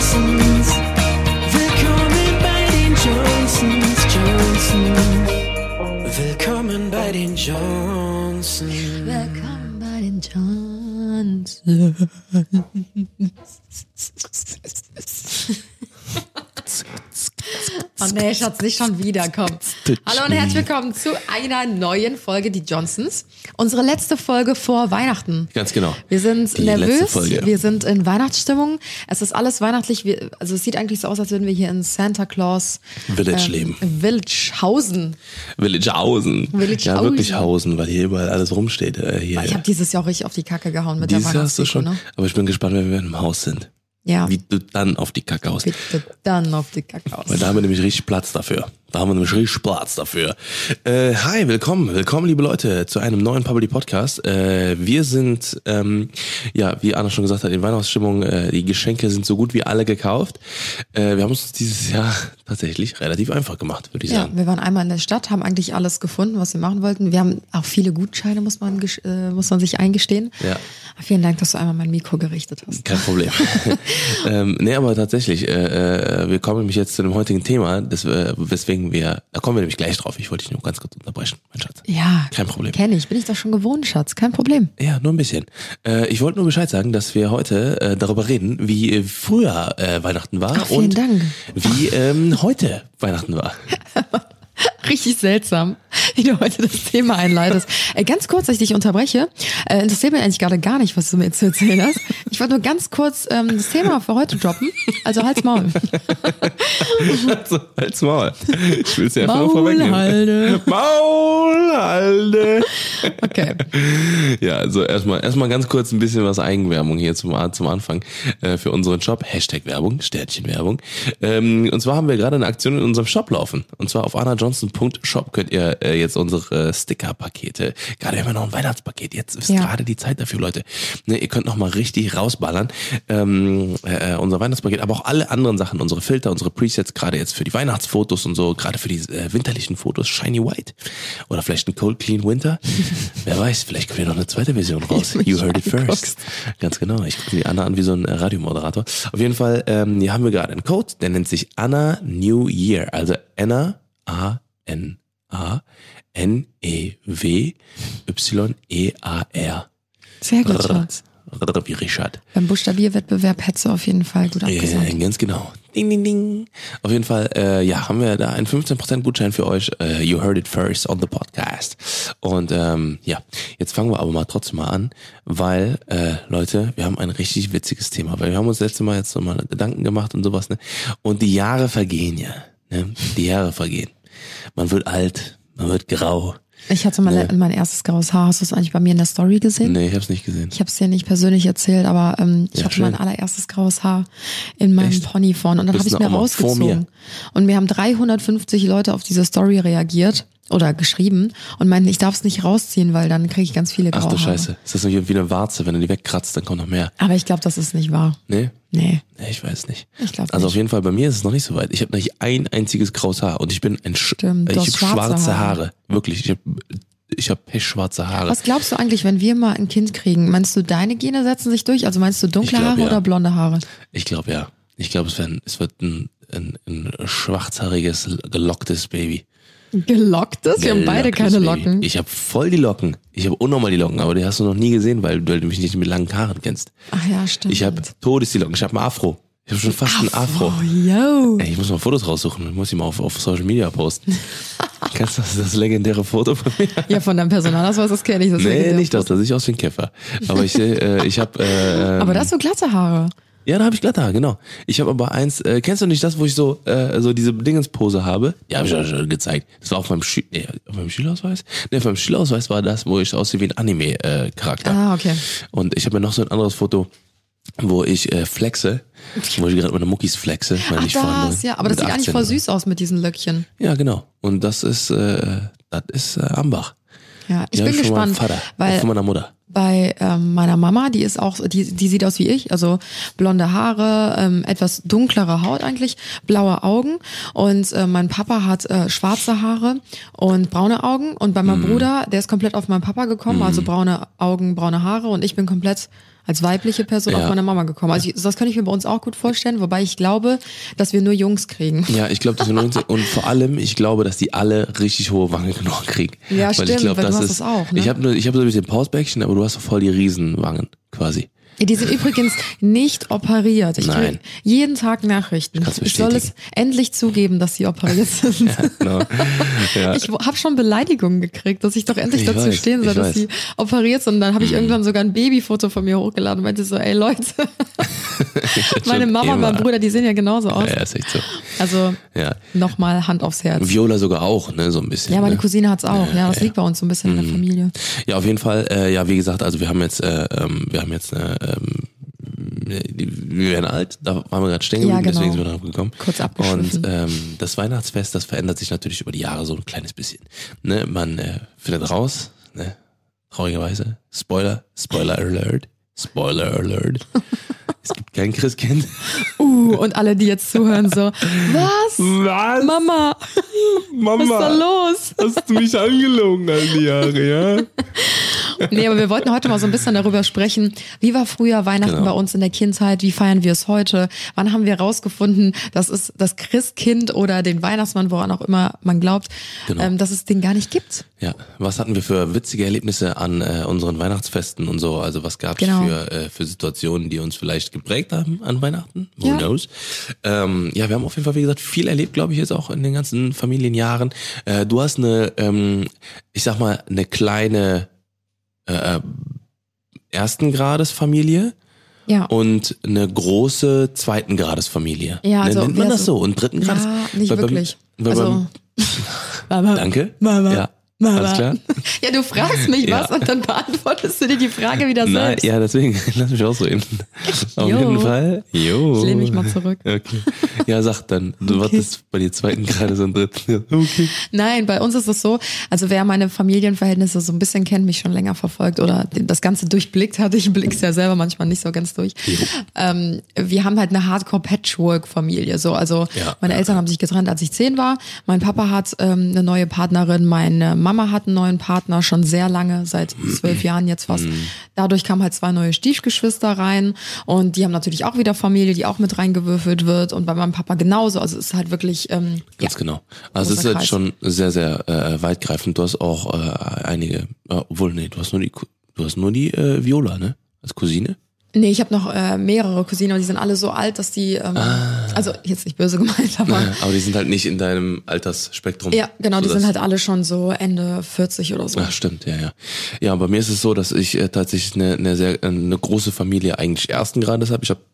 Johnsons. Willkommen bei den Johnsons. Willkommen bei den Johnsons. Willkommen bei den Johnsons. Oh nee, Schatz, nicht schon wieder, komm. Hallo und herzlich willkommen zu einer neuen Folge Die Johnsons. Unsere letzte Folge vor Weihnachten. Ganz genau. Wir sind Die letzte nervös, Folge. wir sind in Weihnachtsstimmung. Es ist alles weihnachtlich. Also es sieht eigentlich so aus, als würden wir hier in Santa Claus Village leben. Villagehausen. Villagehausen. Ja, wirklich Hausen, weil hier überall alles rumsteht. Hier. Ich habe dieses Jahr auch richtig auf die Kacke gehauen mit Dieses der Jahr hast du Weihnachtsdeko, schon. ne? Aber ich bin gespannt, wenn wir im Haus sind. Ja. Wie du dann auf die Kacke haust. Bitte dann auf die Kacke aus. Weil da haben wir nämlich richtig Platz dafür. Hi, willkommen liebe Leute zu einem neuen Public Podcast. Wir sind, wie Anna schon gesagt hat, in Weihnachtsstimmung. Die Geschenke sind so gut wie alle gekauft. Wir haben uns dieses Jahr tatsächlich relativ einfach gemacht, würde ich sagen. Ja, wir waren einmal in der Stadt, haben eigentlich alles gefunden, was wir machen wollten. Wir haben auch viele Gutscheine, muss man sich eingestehen. Ja. Vielen Dank, dass du einmal mein Mikro gerichtet hast. Kein Problem. Aber tatsächlich, wir kommen nämlich jetzt zu dem heutigen Thema, weswegen da kommen wir nämlich gleich drauf. Ich wollte dich nur ganz kurz unterbrechen, mein Schatz. Ja, kein Problem. Kenn ich, bin ich doch schon gewohnt, Schatz, kein Problem. Ja, nur ein bisschen. Ich wollte nur Bescheid sagen, dass wir heute darüber reden, wie früher Weihnachten war. Ach, vielen Dank. Wie heute Weihnachten war. Richtig seltsam, wie du heute das Thema einleitest. Ganz kurz, dass ich dich unterbreche. Interessiert mich eigentlich gerade gar nicht, was du mir zu erzählen hast. Ich wollte nur ganz kurz das Thema für heute droppen. Also halt's Maul. Halt's Maul. Ich will's ja einfach nur vorwegnehmen. Maulhalde. Okay. Ja, also erstmal ganz kurz ein bisschen was Eigenwerbung hier zum Anfang für unseren Shop. #Werbung, Sternchen-Werbung. Und zwar haben wir gerade eine Aktion in unserem Shop laufen. Und zwar auf annajohnson.shop könnt ihr jetzt unsere Sticker-Pakete, gerade wenn wir noch ein Weihnachtspaket, jetzt ist gerade die Zeit dafür, Leute. Ne, ihr könnt noch mal richtig rausballern. Unser Weihnachtspaket, aber auch alle anderen Sachen, unsere Filter, unsere Presets, gerade jetzt für die Weihnachtsfotos und so, gerade für die winterlichen Fotos, Shiny White. Oder vielleicht ein Cold Clean Winter. Wer weiß, vielleicht kommt ja noch eine zweite Version raus. You heard it first. Ganz genau. Ich gucke die Anna an wie so ein Radiomoderator. Auf jeden Fall, hier haben wir gerade einen Code, der nennt sich Anna New Year. Also Anna, ANNANEWYEAR. Sehr gut, Schatz. Wie Richard. Beim Buchstabierwettbewerb hättest du auf jeden Fall gut abgesagt. Ganz genau. Ding, ding, ding. Auf jeden Fall, haben wir da einen 15% Gutschein für euch. You heard it first on the podcast. Und jetzt fangen wir aber mal trotzdem mal an, weil, Leute, wir haben ein richtig witziges Thema, weil wir haben uns letztes Mal jetzt nochmal Gedanken gemacht und sowas, ne? Und die Jahre vergehen ja. Ne? Die Jahre vergehen. Man wird alt, man wird grau. Ich hatte mal mein erstes graues Haar. Hast du es eigentlich bei mir in der Story gesehen? Nee, ich hab's nicht gesehen. Ich habe es dir nicht persönlich erzählt, aber ich hatte mein allererstes graues Haar in meinem Pony vorne und dann habe ich es mir rausgezogen. Und mir haben 350 Leute auf diese Story reagiert oder geschrieben und meinten, ich darf es nicht rausziehen, weil dann kriege ich ganz viele graue Haare. Ach du Scheiße, ist das wie eine Warze, wenn du die wegkratzt, dann kommt noch mehr. Aber ich glaube, das ist nicht wahr. Nee? Nee, ich weiß nicht. Ich glaube Also nicht. auf jeden Fall, bei mir ist es noch nicht so weit. Ich habe nicht ein einziges graues Haar und ich bin ich habe schwarze Haare. Wirklich, ich habe pechschwarze Haare. Was glaubst du eigentlich, wenn wir mal ein Kind kriegen? Meinst du, deine Gene setzen sich durch? Also meinst du dunkle Haare oder blonde Haare? Ich glaube ja. Ich glaube, es wird ein schwarzhaariges, gelocktes Baby. Gelocktes? Wir haben beide keine Locken. Ich habe voll die Locken. Ich habe unnormal die Locken, aber die hast du noch nie gesehen, weil du mich nicht mit langen Haaren kennst. Ach ja, stimmt. Ich habe die Locken. Ich habe einen Afro. Ich habe schon fast einen Afro. Yo. Ey, ich muss mal Fotos raussuchen. Ich muss die mal auf Social Media posten. Kennst du das legendäre Foto von mir? Ja, von deinem Personalausweis, das kenne ich. Nee, nicht das. Das sehe ich aus wie ein Käfer. Aber ich habe... aber da hast du glatte Haare. Ja, da habe ich glatte Haare, genau. Ich habe aber eins, kennst du nicht das, wo ich so diese Dingenspose habe? Ja, habe ich ja schon gezeigt. Das war auf meinem Schülerausweis? Nee, auf meinem Schülerausweis war das, wo ich aussehe wie ein Anime-Charakter. Ah, okay. Und ich habe mir noch so ein anderes Foto, wo ich flexe, wo ich gerade mit Muckis flexe. Ach, das, ja. Aber das sieht eigentlich voll süß aus mit diesen Löckchen. Ja, genau. Und das ist Ambach. Ja, ich bin gespannt, weil von meiner Mutter. Bei meiner Mama, die ist auch, die sieht aus wie ich, also blonde Haare, etwas dunklere Haut eigentlich, blaue Augen und mein Papa hat schwarze Haare und braune Augen und bei meinem Bruder, der ist komplett auf meinen Papa gekommen, also braune Augen, braune Haare und ich bin komplett als weibliche Person auf meine Mama gekommen. Also das kann ich mir bei uns auch gut vorstellen, wobei ich glaube, dass wir nur Jungs kriegen. Ja, ich glaube, dass wir nur Jungs und vor allem, ich glaube, dass die alle richtig hohe Wangenknochen kriegen. Ja, weil stimmt, ich glaub, weil das du hast ist, das auch, ne? Ich habe so ein bisschen Pausbäckchen, aber du hast doch voll die Riesenwangen quasi. Die sind übrigens nicht operiert. Ich kriege jeden Tag Nachrichten. Ich soll es endlich zugeben, dass sie operiert sind. Ja, genau. Ja. Ich habe schon Beleidigungen gekriegt, dass ich doch endlich dazu stehen soll, dass sie operiert sind. Und dann habe ich irgendwann sogar ein Babyfoto von mir hochgeladen und meinte so, ey Leute, meine Mama und mein Bruder, die sehen ja genauso aus. Ja, ist echt so. Also nochmal Hand aufs Herz. Viola sogar auch, ne, so ein bisschen. Ja, meine ne? Cousine hat's auch. Ja, das liegt bei uns so ein bisschen in der Familie. Ja, auf jeden Fall. Ja, wie gesagt, also wir haben jetzt wir werden alt, da waren wir gerade stehen geblieben, deswegen sind wir darauf gekommen. Kurz abgeschliffen. Und das Weihnachtsfest, das verändert sich natürlich über die Jahre so ein kleines bisschen. Ne, man findet raus, ne, traurigerweise, Spoiler Alert, es gibt kein Christkind. Und alle, die jetzt zuhören, so, was? Mama, was ist da los? Hast du mich angelogen all die Jahre, ja? Nee, aber wir wollten heute mal so ein bisschen darüber sprechen, wie war früher Weihnachten bei uns in der Kindheit, wie feiern wir es heute, wann haben wir rausgefunden, dass es das Christkind oder den Weihnachtsmann, woran auch immer man glaubt, dass es den gar nicht gibt. Ja, was hatten wir für witzige Erlebnisse an unseren Weihnachtsfesten und so, also was gab es für Situationen, die uns vielleicht geprägt haben an Weihnachten, who knows. Ja, wir haben auf jeden Fall, wie gesagt, viel erlebt, glaube ich, jetzt auch in den ganzen Familienjahren. Du hast eine, ich sag mal, eine kleine ersten Grades Familie und eine große zweiten Grades Familie. Ja, also nennt man das so? Und dritten Grades? Ja, nicht wirklich. Danke. Mama. Ja. Alles klar? Ja, du fragst mich was und dann beantwortest du dir die Frage wieder selbst. Ja, deswegen, lass mich ausreden. Auf jeden Fall. Jo. Ich lehne mich mal zurück. Okay. Ja, sag dann. Du wartest bei dir zweiten Grades und dritten. Okay. Nein, bei uns ist es so, also wer meine Familienverhältnisse so ein bisschen kennt, mich schon länger verfolgt oder das Ganze durchblickt hat, ich blick's ja selber manchmal nicht so ganz durch. Wir haben halt eine Hardcore-Patchwork-Familie. So, also meine Eltern haben sich getrennt, als ich 10 war. Mein Papa hat eine neue Partnerin, meine Mama hat einen neuen Partner, schon sehr lange, seit 12 Jahren jetzt fast. Dadurch kamen halt 2 neue Stiefgeschwister rein und die haben natürlich auch wieder Familie, die auch mit reingewürfelt wird und bei meinem Papa genauso. Also es ist halt wirklich ganz genau. Also es ist jetzt schon sehr, sehr weitgreifend. Du hast auch einige, obwohl nee, du hast nur die Viola, ne? Als Cousine? Nee, ich habe noch mehrere Cousinen, aber die sind alle so alt, dass die, also jetzt nicht böse gemeint, aber die sind halt nicht in deinem Altersspektrum. Ja, genau, die sind halt alle schon so Ende 40 oder so. Ach, stimmt, ja. Ja, bei mir ist es so, dass ich tatsächlich eine große Familie eigentlich ersten Grades habe. Ich habe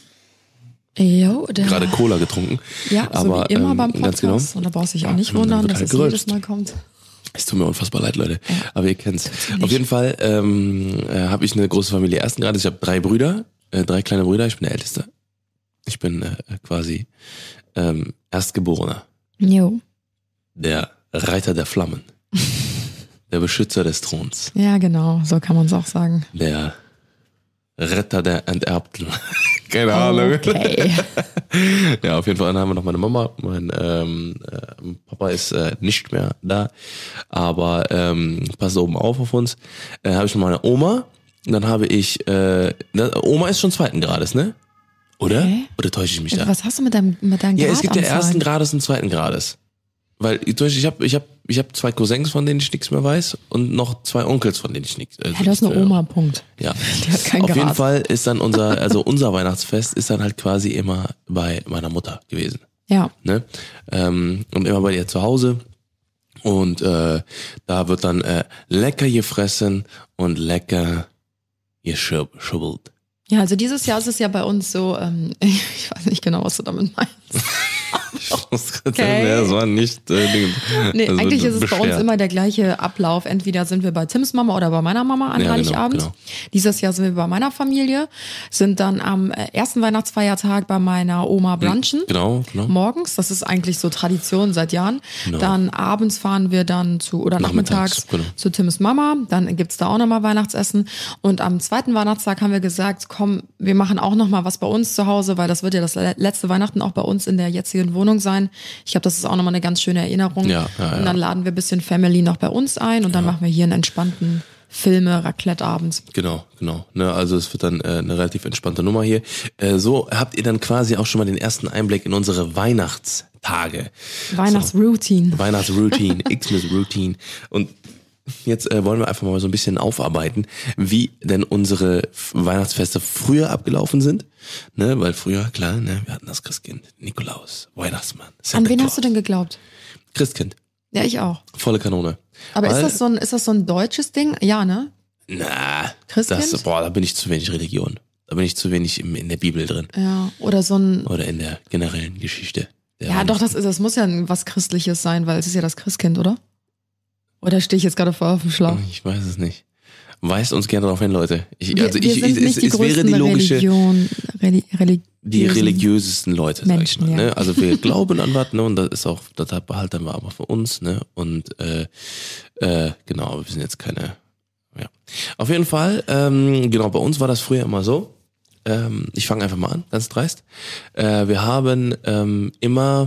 gerade Cola getrunken. Ja, so aber wie immer beim Podcast. Genau. Und da brauchst du dich auch nicht wundern, dass es jedes Mal kommt. Es tut mir unfassbar leid, Leute. Ja. Aber ihr kennt's. Auf jeden Fall habe ich eine große Familie ersten Grades. Ich habe 3 Brüder, 3 kleine Brüder. Ich bin der Älteste. Ich bin quasi Erstgeborener. Jo. Der Reiter der Flammen. Der Beschützer des Throns. Ja, genau. So kann man es auch sagen. Der Retter der Enterbten. Keine Ahnung. Okay. Ja, auf jeden Fall haben wir noch meine Mama. Mein Papa ist nicht mehr da. Aber passt oben auf uns. Habe ich noch meine Oma. Dann habe ich Oma ist schon zweiten Grades, ne? Oder? Okay. Oder täusche ich mich da? Was hast du mit deinem Grad? Ja, es gibt ja ersten Grades und zweiten Grades. Weil ich hab 2 Cousins, von denen ich nichts mehr weiß und noch 2 Onkels, von denen ich nichts. Ja, du hast eine Oma, Punkt. Ja. Die hat kein Grad. Auf jeden Fall ist dann unser Weihnachtsfest ist dann halt quasi immer bei meiner Mutter gewesen. Ja. Ne? Und immer bei ihr zu Hause. Und da wird dann lecker gefressen und lecker geschubbelt. Ja, also dieses Jahr ist es ja bei uns so, ich weiß nicht genau, was du damit meinst. Okay. Das war nicht Nee, also eigentlich ist es bei uns immer der gleiche Ablauf. Entweder sind wir bei Tims Mama oder bei meiner Mama an Heiligabend. Genau. Dieses Jahr sind wir bei meiner Familie, sind dann am ersten Weihnachtsfeiertag bei meiner Oma brunchen. Genau. Morgens, das ist eigentlich so Tradition seit Jahren. Genau. Dann abends fahren wir dann nachmittags zu Tims Mama. Dann gibt's da auch nochmal Weihnachtsessen. Und am zweiten Weihnachtstag haben wir gesagt, komm, wir machen auch nochmal was bei uns zu Hause, weil das wird ja das letzte Weihnachten auch bei uns in der jetzigen Wohnung sein. Ich glaube, das ist auch nochmal eine ganz schöne Erinnerung. Ja. Und dann laden wir ein bisschen Family noch bei uns ein und dann machen wir hier einen entspannten Filme, Raclette abends. Genau. Ne, also es wird dann eine relativ entspannte Nummer hier. So habt ihr dann quasi auch schon mal den ersten Einblick in unsere Weihnachtstage. Weihnachtsroutine. So, Weihnachtsroutine, Xmas Routine. Und jetzt wollen wir einfach mal so ein bisschen aufarbeiten, wie denn unsere Weihnachtsfeste früher abgelaufen sind. Ne, weil früher, klar, ne, wir hatten das Christkind, Nikolaus, Weihnachtsmann, Santa An wen Claus. hast du denn geglaubt? Christkind. Ja, ich auch. Volle Kanone. Aber ist das so ein deutsches Ding? Ja, ne? Na, Christkind? da bin ich zu wenig Religion. Da bin ich zu wenig in der Bibel drin. Ja, oder so ein... Oder in der generellen Geschichte. Ja, doch, das muss ja was Christliches sein, weil es ist ja das Christkind, oder? Oder stehe ich jetzt gerade voll auf dem Schlauch? Ich weiß es nicht. Weist uns gerne darauf hin, Leute. Es wäre die logische... Die religiösesten Leute, Menschen, sag ich mal. ja. Ne? Also wir glauben an was, ne? Und das behalten wir aber für uns, ne? Und genau, aber wir sind jetzt keine. Ja. Auf jeden Fall, genau, bei uns war das früher immer so. Ich fange einfach mal an, ganz dreist. Wir haben immer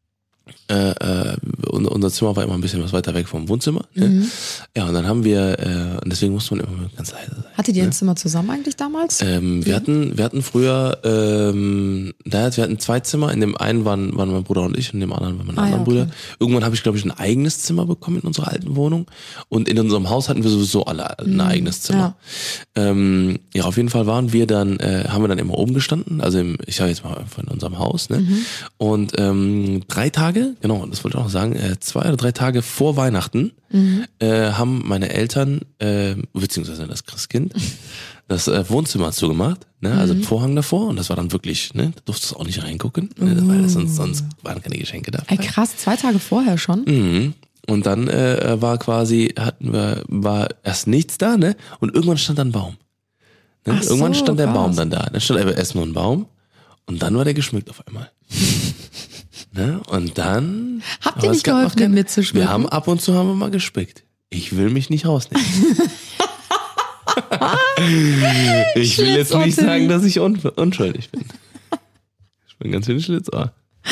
unser Zimmer war immer ein bisschen was weiter weg vom Wohnzimmer. Ne? Ja, und dann haben wir, und deswegen musste man immer ganz leise sein. Hattet ihr ein Zimmer zusammen eigentlich damals? Wir hatten früher, wir hatten 2 Zimmer. In dem einen waren mein Bruder und ich, und in dem anderen waren meine anderen Brüder. Irgendwann habe ich, glaube ich, ein eigenes Zimmer bekommen in unserer alten Wohnung. Und in unserem Haus hatten wir sowieso alle ein eigenes Zimmer. Ja, auf jeden Fall haben wir dann immer oben gestanden. Also ich sage jetzt mal in unserem Haus. Ne? Und 3 Tage, genau, das wollte ich auch sagen, 2 oder 3 Tage vor Weihnachten haben meine Eltern, beziehungsweise das Christkind, das Wohnzimmer zugemacht, ne? Also den Vorhang davor, und das war dann wirklich, ne, da durftest du auch nicht reingucken, ne? Weil sonst waren keine Geschenke da. Ey, krass, 2 Tage vorher schon? Und dann war erst nichts da, ne? Und irgendwann stand da ein Baum. Ne? Irgendwann stand der Baum dann da. Dann stand einfach erst nur ein Baum und dann war der geschmückt auf einmal. Ne? Und dann... Habt ihr nicht geholfen, den mitzuschmücken? Wir haben ab und zu mal gespickt. Ich will mich nicht rausnehmen. Ich will jetzt nicht sagen, dass ich unschuldig bin. Ich bin ganz schön Schlitzohr.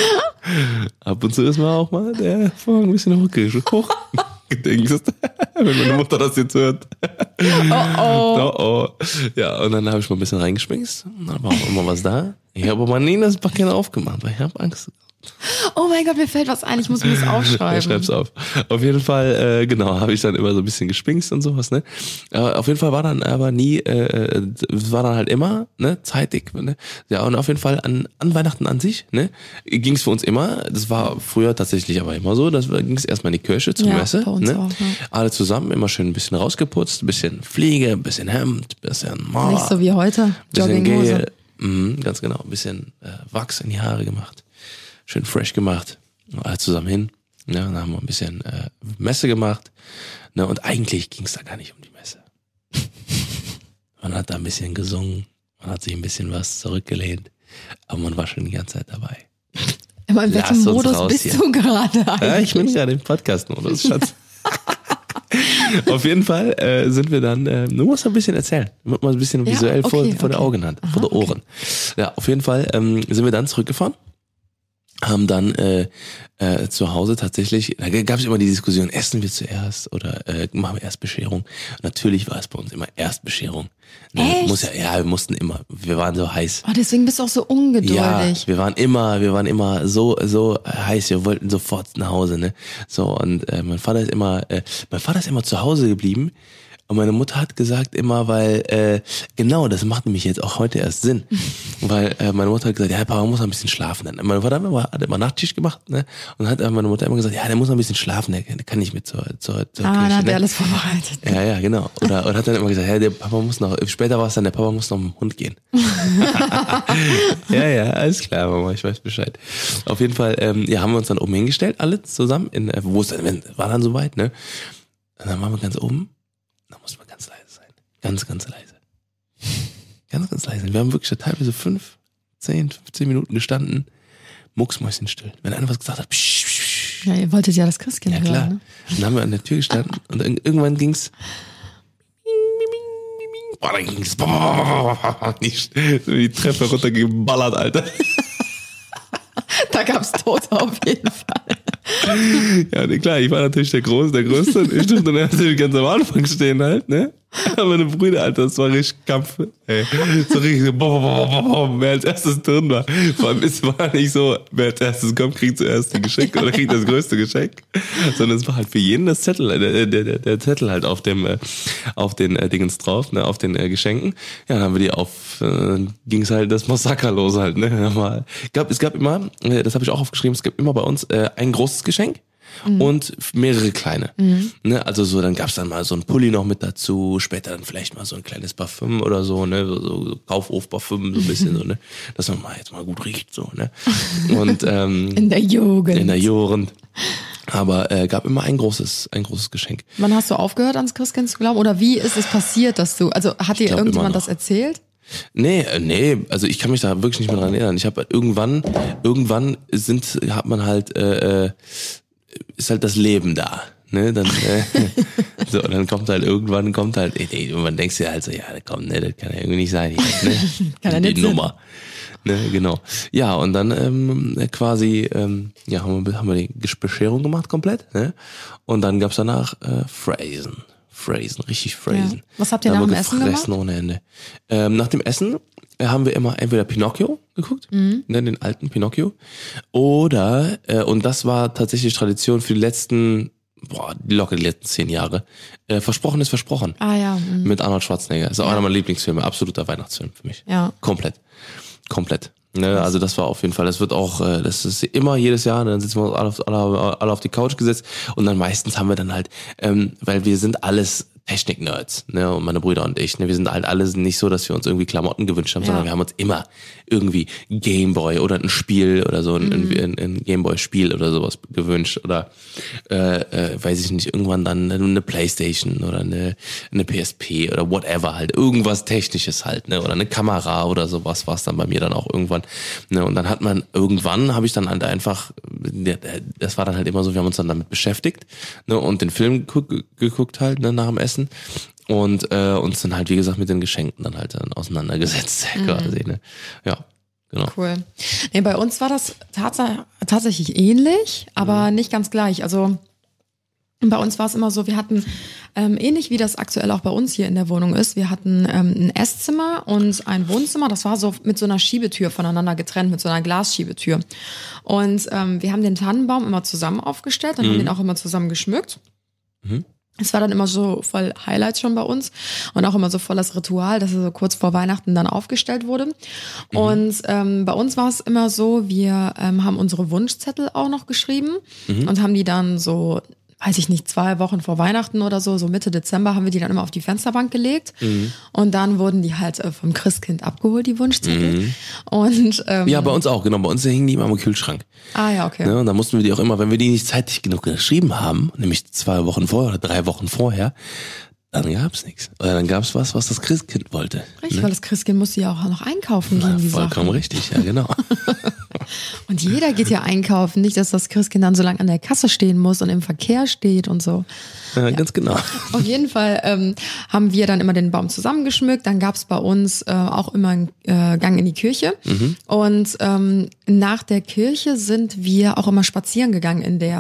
Ab und zu ist man auch mal der Vorhang ein bisschen hochgedingst. Wenn meine Mutter das jetzt hört. Oh. Ja, und dann habe ich mal ein bisschen reingeschminkst. Und dann war auch immer was da. Ich habe aber nie das Paket aufgemacht, weil ich habe Angst. Oh mein Gott, mir fällt was ein, ich muss mir das aufschreiben. Ja, schreib's auf. Auf jeden Fall, genau, habe ich dann immer so ein bisschen gespinkst und sowas, ne? Auf jeden Fall war dann aber nie, es war dann halt immer, ne, zeitig, ne? Ja, und auf jeden Fall an Weihnachten an sich, ne, ging's für uns immer, das war früher tatsächlich aber immer so, ging's erstmal in die Kirche zur Messe, bei uns ne? Auch, ja. Alle zusammen, immer schön ein bisschen rausgeputzt, ein bisschen Fliege, ein bisschen Hemd, ein bisschen Mauer. Nicht so wie heute, Jogginghose. Ganz genau, ein bisschen Wachs in die Haare gemacht. Schön fresh gemacht, alle zusammen hin. Ja, dann haben wir ein bisschen Messe gemacht. Ne, und eigentlich ging es da gar nicht um die Messe. Man hat da ein bisschen gesungen, man hat sich ein bisschen was zurückgelehnt, aber man war schon die ganze Zeit dabei. In welchem Modus bist du gerade eigentlich? Ja, ich bin ja im Podcast-Modus, Schatz. Auf jeden Fall sind wir dann, du musst ein bisschen erzählen, damit man ein bisschen visuell vor der Augen hat, vor der Ohren. Ja, auf jeden Fall sind wir dann zurückgefahren. Haben dann zu Hause tatsächlich, da gab es immer die Diskussion, essen wir zuerst oder machen wir erst Bescherung. Natürlich war es bei uns immer erst Bescherung. Echt? Wir mussten immer, wir waren so heiß. Oh, deswegen bist du auch so ungeduldig. Ja, wir waren immer so heiß, wir wollten sofort nach Hause, ne? So, und mein Vater ist immer zu Hause geblieben. Und meine Mutter hat gesagt immer, weil, genau, das macht nämlich jetzt auch heute erst Sinn. Weil meine Mutter hat gesagt, ja, Papa muss noch ein bisschen schlafen. Dann. Mein Vater hat immer Nachtschicht gemacht, ne? Und hat meine Mutter immer gesagt, ja, der muss noch ein bisschen schlafen, der kann nicht mit zur Kirche. Dann hat er alles vorbereitet. Ja, genau. Oder hat dann immer gesagt, ja, der Papa muss noch, später war es dann, der Papa muss noch mit dem Hund gehen. Ja, alles klar, Mama, ich weiß Bescheid. Auf jeden Fall, haben wir uns dann oben hingestellt, alle zusammen, war dann soweit, ne? Und dann waren wir ganz oben. Da muss man ganz leise sein. Ganz, ganz leise. Ganz, ganz leise. Wir haben wirklich teilweise 15 Minuten gestanden. Mucksmäuschenstill. Wenn einer was gesagt hat, psch, psch, psch. Ja, ihr wolltet ja das Christkind hören. Ja, klar. Ne? Dann haben wir an der Tür gestanden und irgendwann ging's. Boah, dann ging's. Die Treppe runtergeballert, Alter. Da gab's Tote auf jeden Fall. Ja, nee, klar, ich war natürlich der Größte. Ich durfte dann natürlich ganz am Anfang stehen halt, ne? Aber meine Brüder, Alter, das war richtig Kampf. Ey. So richtig so, wer als erstes drin war. Vor allem, es war nicht so, wer als erstes kommt, kriegt zuerst die Geschenke oder kriegt das größte Geschenk. Sondern es war halt für jeden das Zettel, der Zettel halt auf den Dingens drauf, ne, auf den Geschenken. Ja, dann haben wir die ging es halt das Massaker los halt, ne. Es gab immer, das habe ich auch aufgeschrieben, es gab immer bei uns ein großes Geschenk. Und mehrere kleine. Ne, also so, dann gab's dann mal so ein Pulli noch mit dazu, später dann vielleicht mal so ein kleines Parfüm oder so, ne, so Kaufhof-Parfüm, so ein bisschen so, ne, dass man mal jetzt mal gut riecht, so, ne. Und in der Jugend. Aber gab immer ein großes Geschenk. Wann hast du aufgehört, ans Christkind zu glauben? Oder wie ist es passiert, dass du, also hat dir irgendjemand das erzählt? Nee, also ich kann mich da wirklich nicht mehr dran erinnern. Ich habe irgendwann hat man halt ist halt das Leben da, ne? Dann so, und dann kommt halt irgendwann und man denkt sich halt so, ja, komm, ne, das kann ja irgendwie nicht sein hier, ne? Kann ja nicht die Nummer. Ne, genau. Ja, und dann quasi haben wir die Bescherung gemacht komplett, ne? Und dann gab's danach Phrasen, richtig Phrasen. Ja. Was habt ihr nach dem Essen gemacht? Ohne Ende. Nach dem Essen haben wir immer entweder Pinocchio geguckt, ne, den alten Pinocchio, oder, und das war tatsächlich Tradition für die letzten 10 Jahre, Versprochen ist versprochen. Ah ja. Mit Arnold Schwarzenegger. Ist auch einer meiner Lieblingsfilme, absoluter Weihnachtsfilm für mich. Ja. Komplett. Ne, also das war auf jeden Fall, das wird auch, das ist immer jedes Jahr, dann sitzen wir uns alle auf die Couch gesetzt und dann meistens haben wir dann halt, weil wir sind alles Technik-Nerds, ne, und meine Brüder und ich, ne, wir sind halt alle nicht so, dass wir uns irgendwie Klamotten gewünscht haben, sondern wir haben uns immer irgendwie Gameboy oder ein Spiel oder so, ein Gameboy-Spiel oder sowas gewünscht oder, weiß ich nicht, irgendwann dann eine Playstation oder eine PSP oder whatever halt, irgendwas Technisches halt, ne, oder eine Kamera oder sowas war es dann bei mir dann auch irgendwann, ne, und dann habe ich dann halt einfach, das war dann halt immer so, wir haben uns dann damit beschäftigt, ne, und den Film geguckt halt, ne, nach dem Essen und uns dann halt, wie gesagt, mit den Geschenken dann halt auseinandergesetzt quasi, ne? Ja, genau. Cool. Nee, bei uns war das tatsächlich ähnlich, aber nicht ganz gleich. Also bei uns war es immer so, wir hatten, ähnlich wie das aktuell auch bei uns hier in der Wohnung ist, wir hatten ein Esszimmer und ein Wohnzimmer, das war so mit so einer Schiebetür voneinander getrennt, mit so einer Glasschiebetür. Und wir haben den Tannenbaum immer zusammen aufgestellt, dann haben wir den auch immer zusammen geschmückt. Es war dann immer so voll Highlights schon bei uns und auch immer so voll das Ritual, dass er so kurz vor Weihnachten dann aufgestellt wurde. Und bei uns war es immer so, wir haben unsere Wunschzettel auch noch geschrieben und haben die dann so, weiß ich nicht, 2 Wochen vor Weihnachten oder so Mitte Dezember haben wir die dann immer auf die Fensterbank gelegt und dann wurden die halt vom Christkind abgeholt, die Wunschzettel. Und ja, bei uns auch, genau, bei uns hingen die immer am Kühlschrank. Ah ja, okay. Ne, und da mussten wir die auch immer, wenn wir die nicht zeitig genug geschrieben haben, nämlich 2 Wochen vorher oder 3 Wochen vorher, dann gab's nichts. Oder dann gab's was das Christkind wollte. Richtig, ne? Weil das Christkind musste ja auch noch einkaufen gehen, die Sachen. Vollkommen richtig, ja genau. Und jeder geht ja einkaufen, nicht, dass das Christkind dann so lange an der Kasse stehen muss und im Verkehr steht und so. Ja, ganz genau. Auf jeden Fall haben wir dann immer den Baum zusammengeschmückt. Dann gab's bei uns auch immer einen Gang in die Kirche. Und nach der Kirche sind wir auch immer spazieren gegangen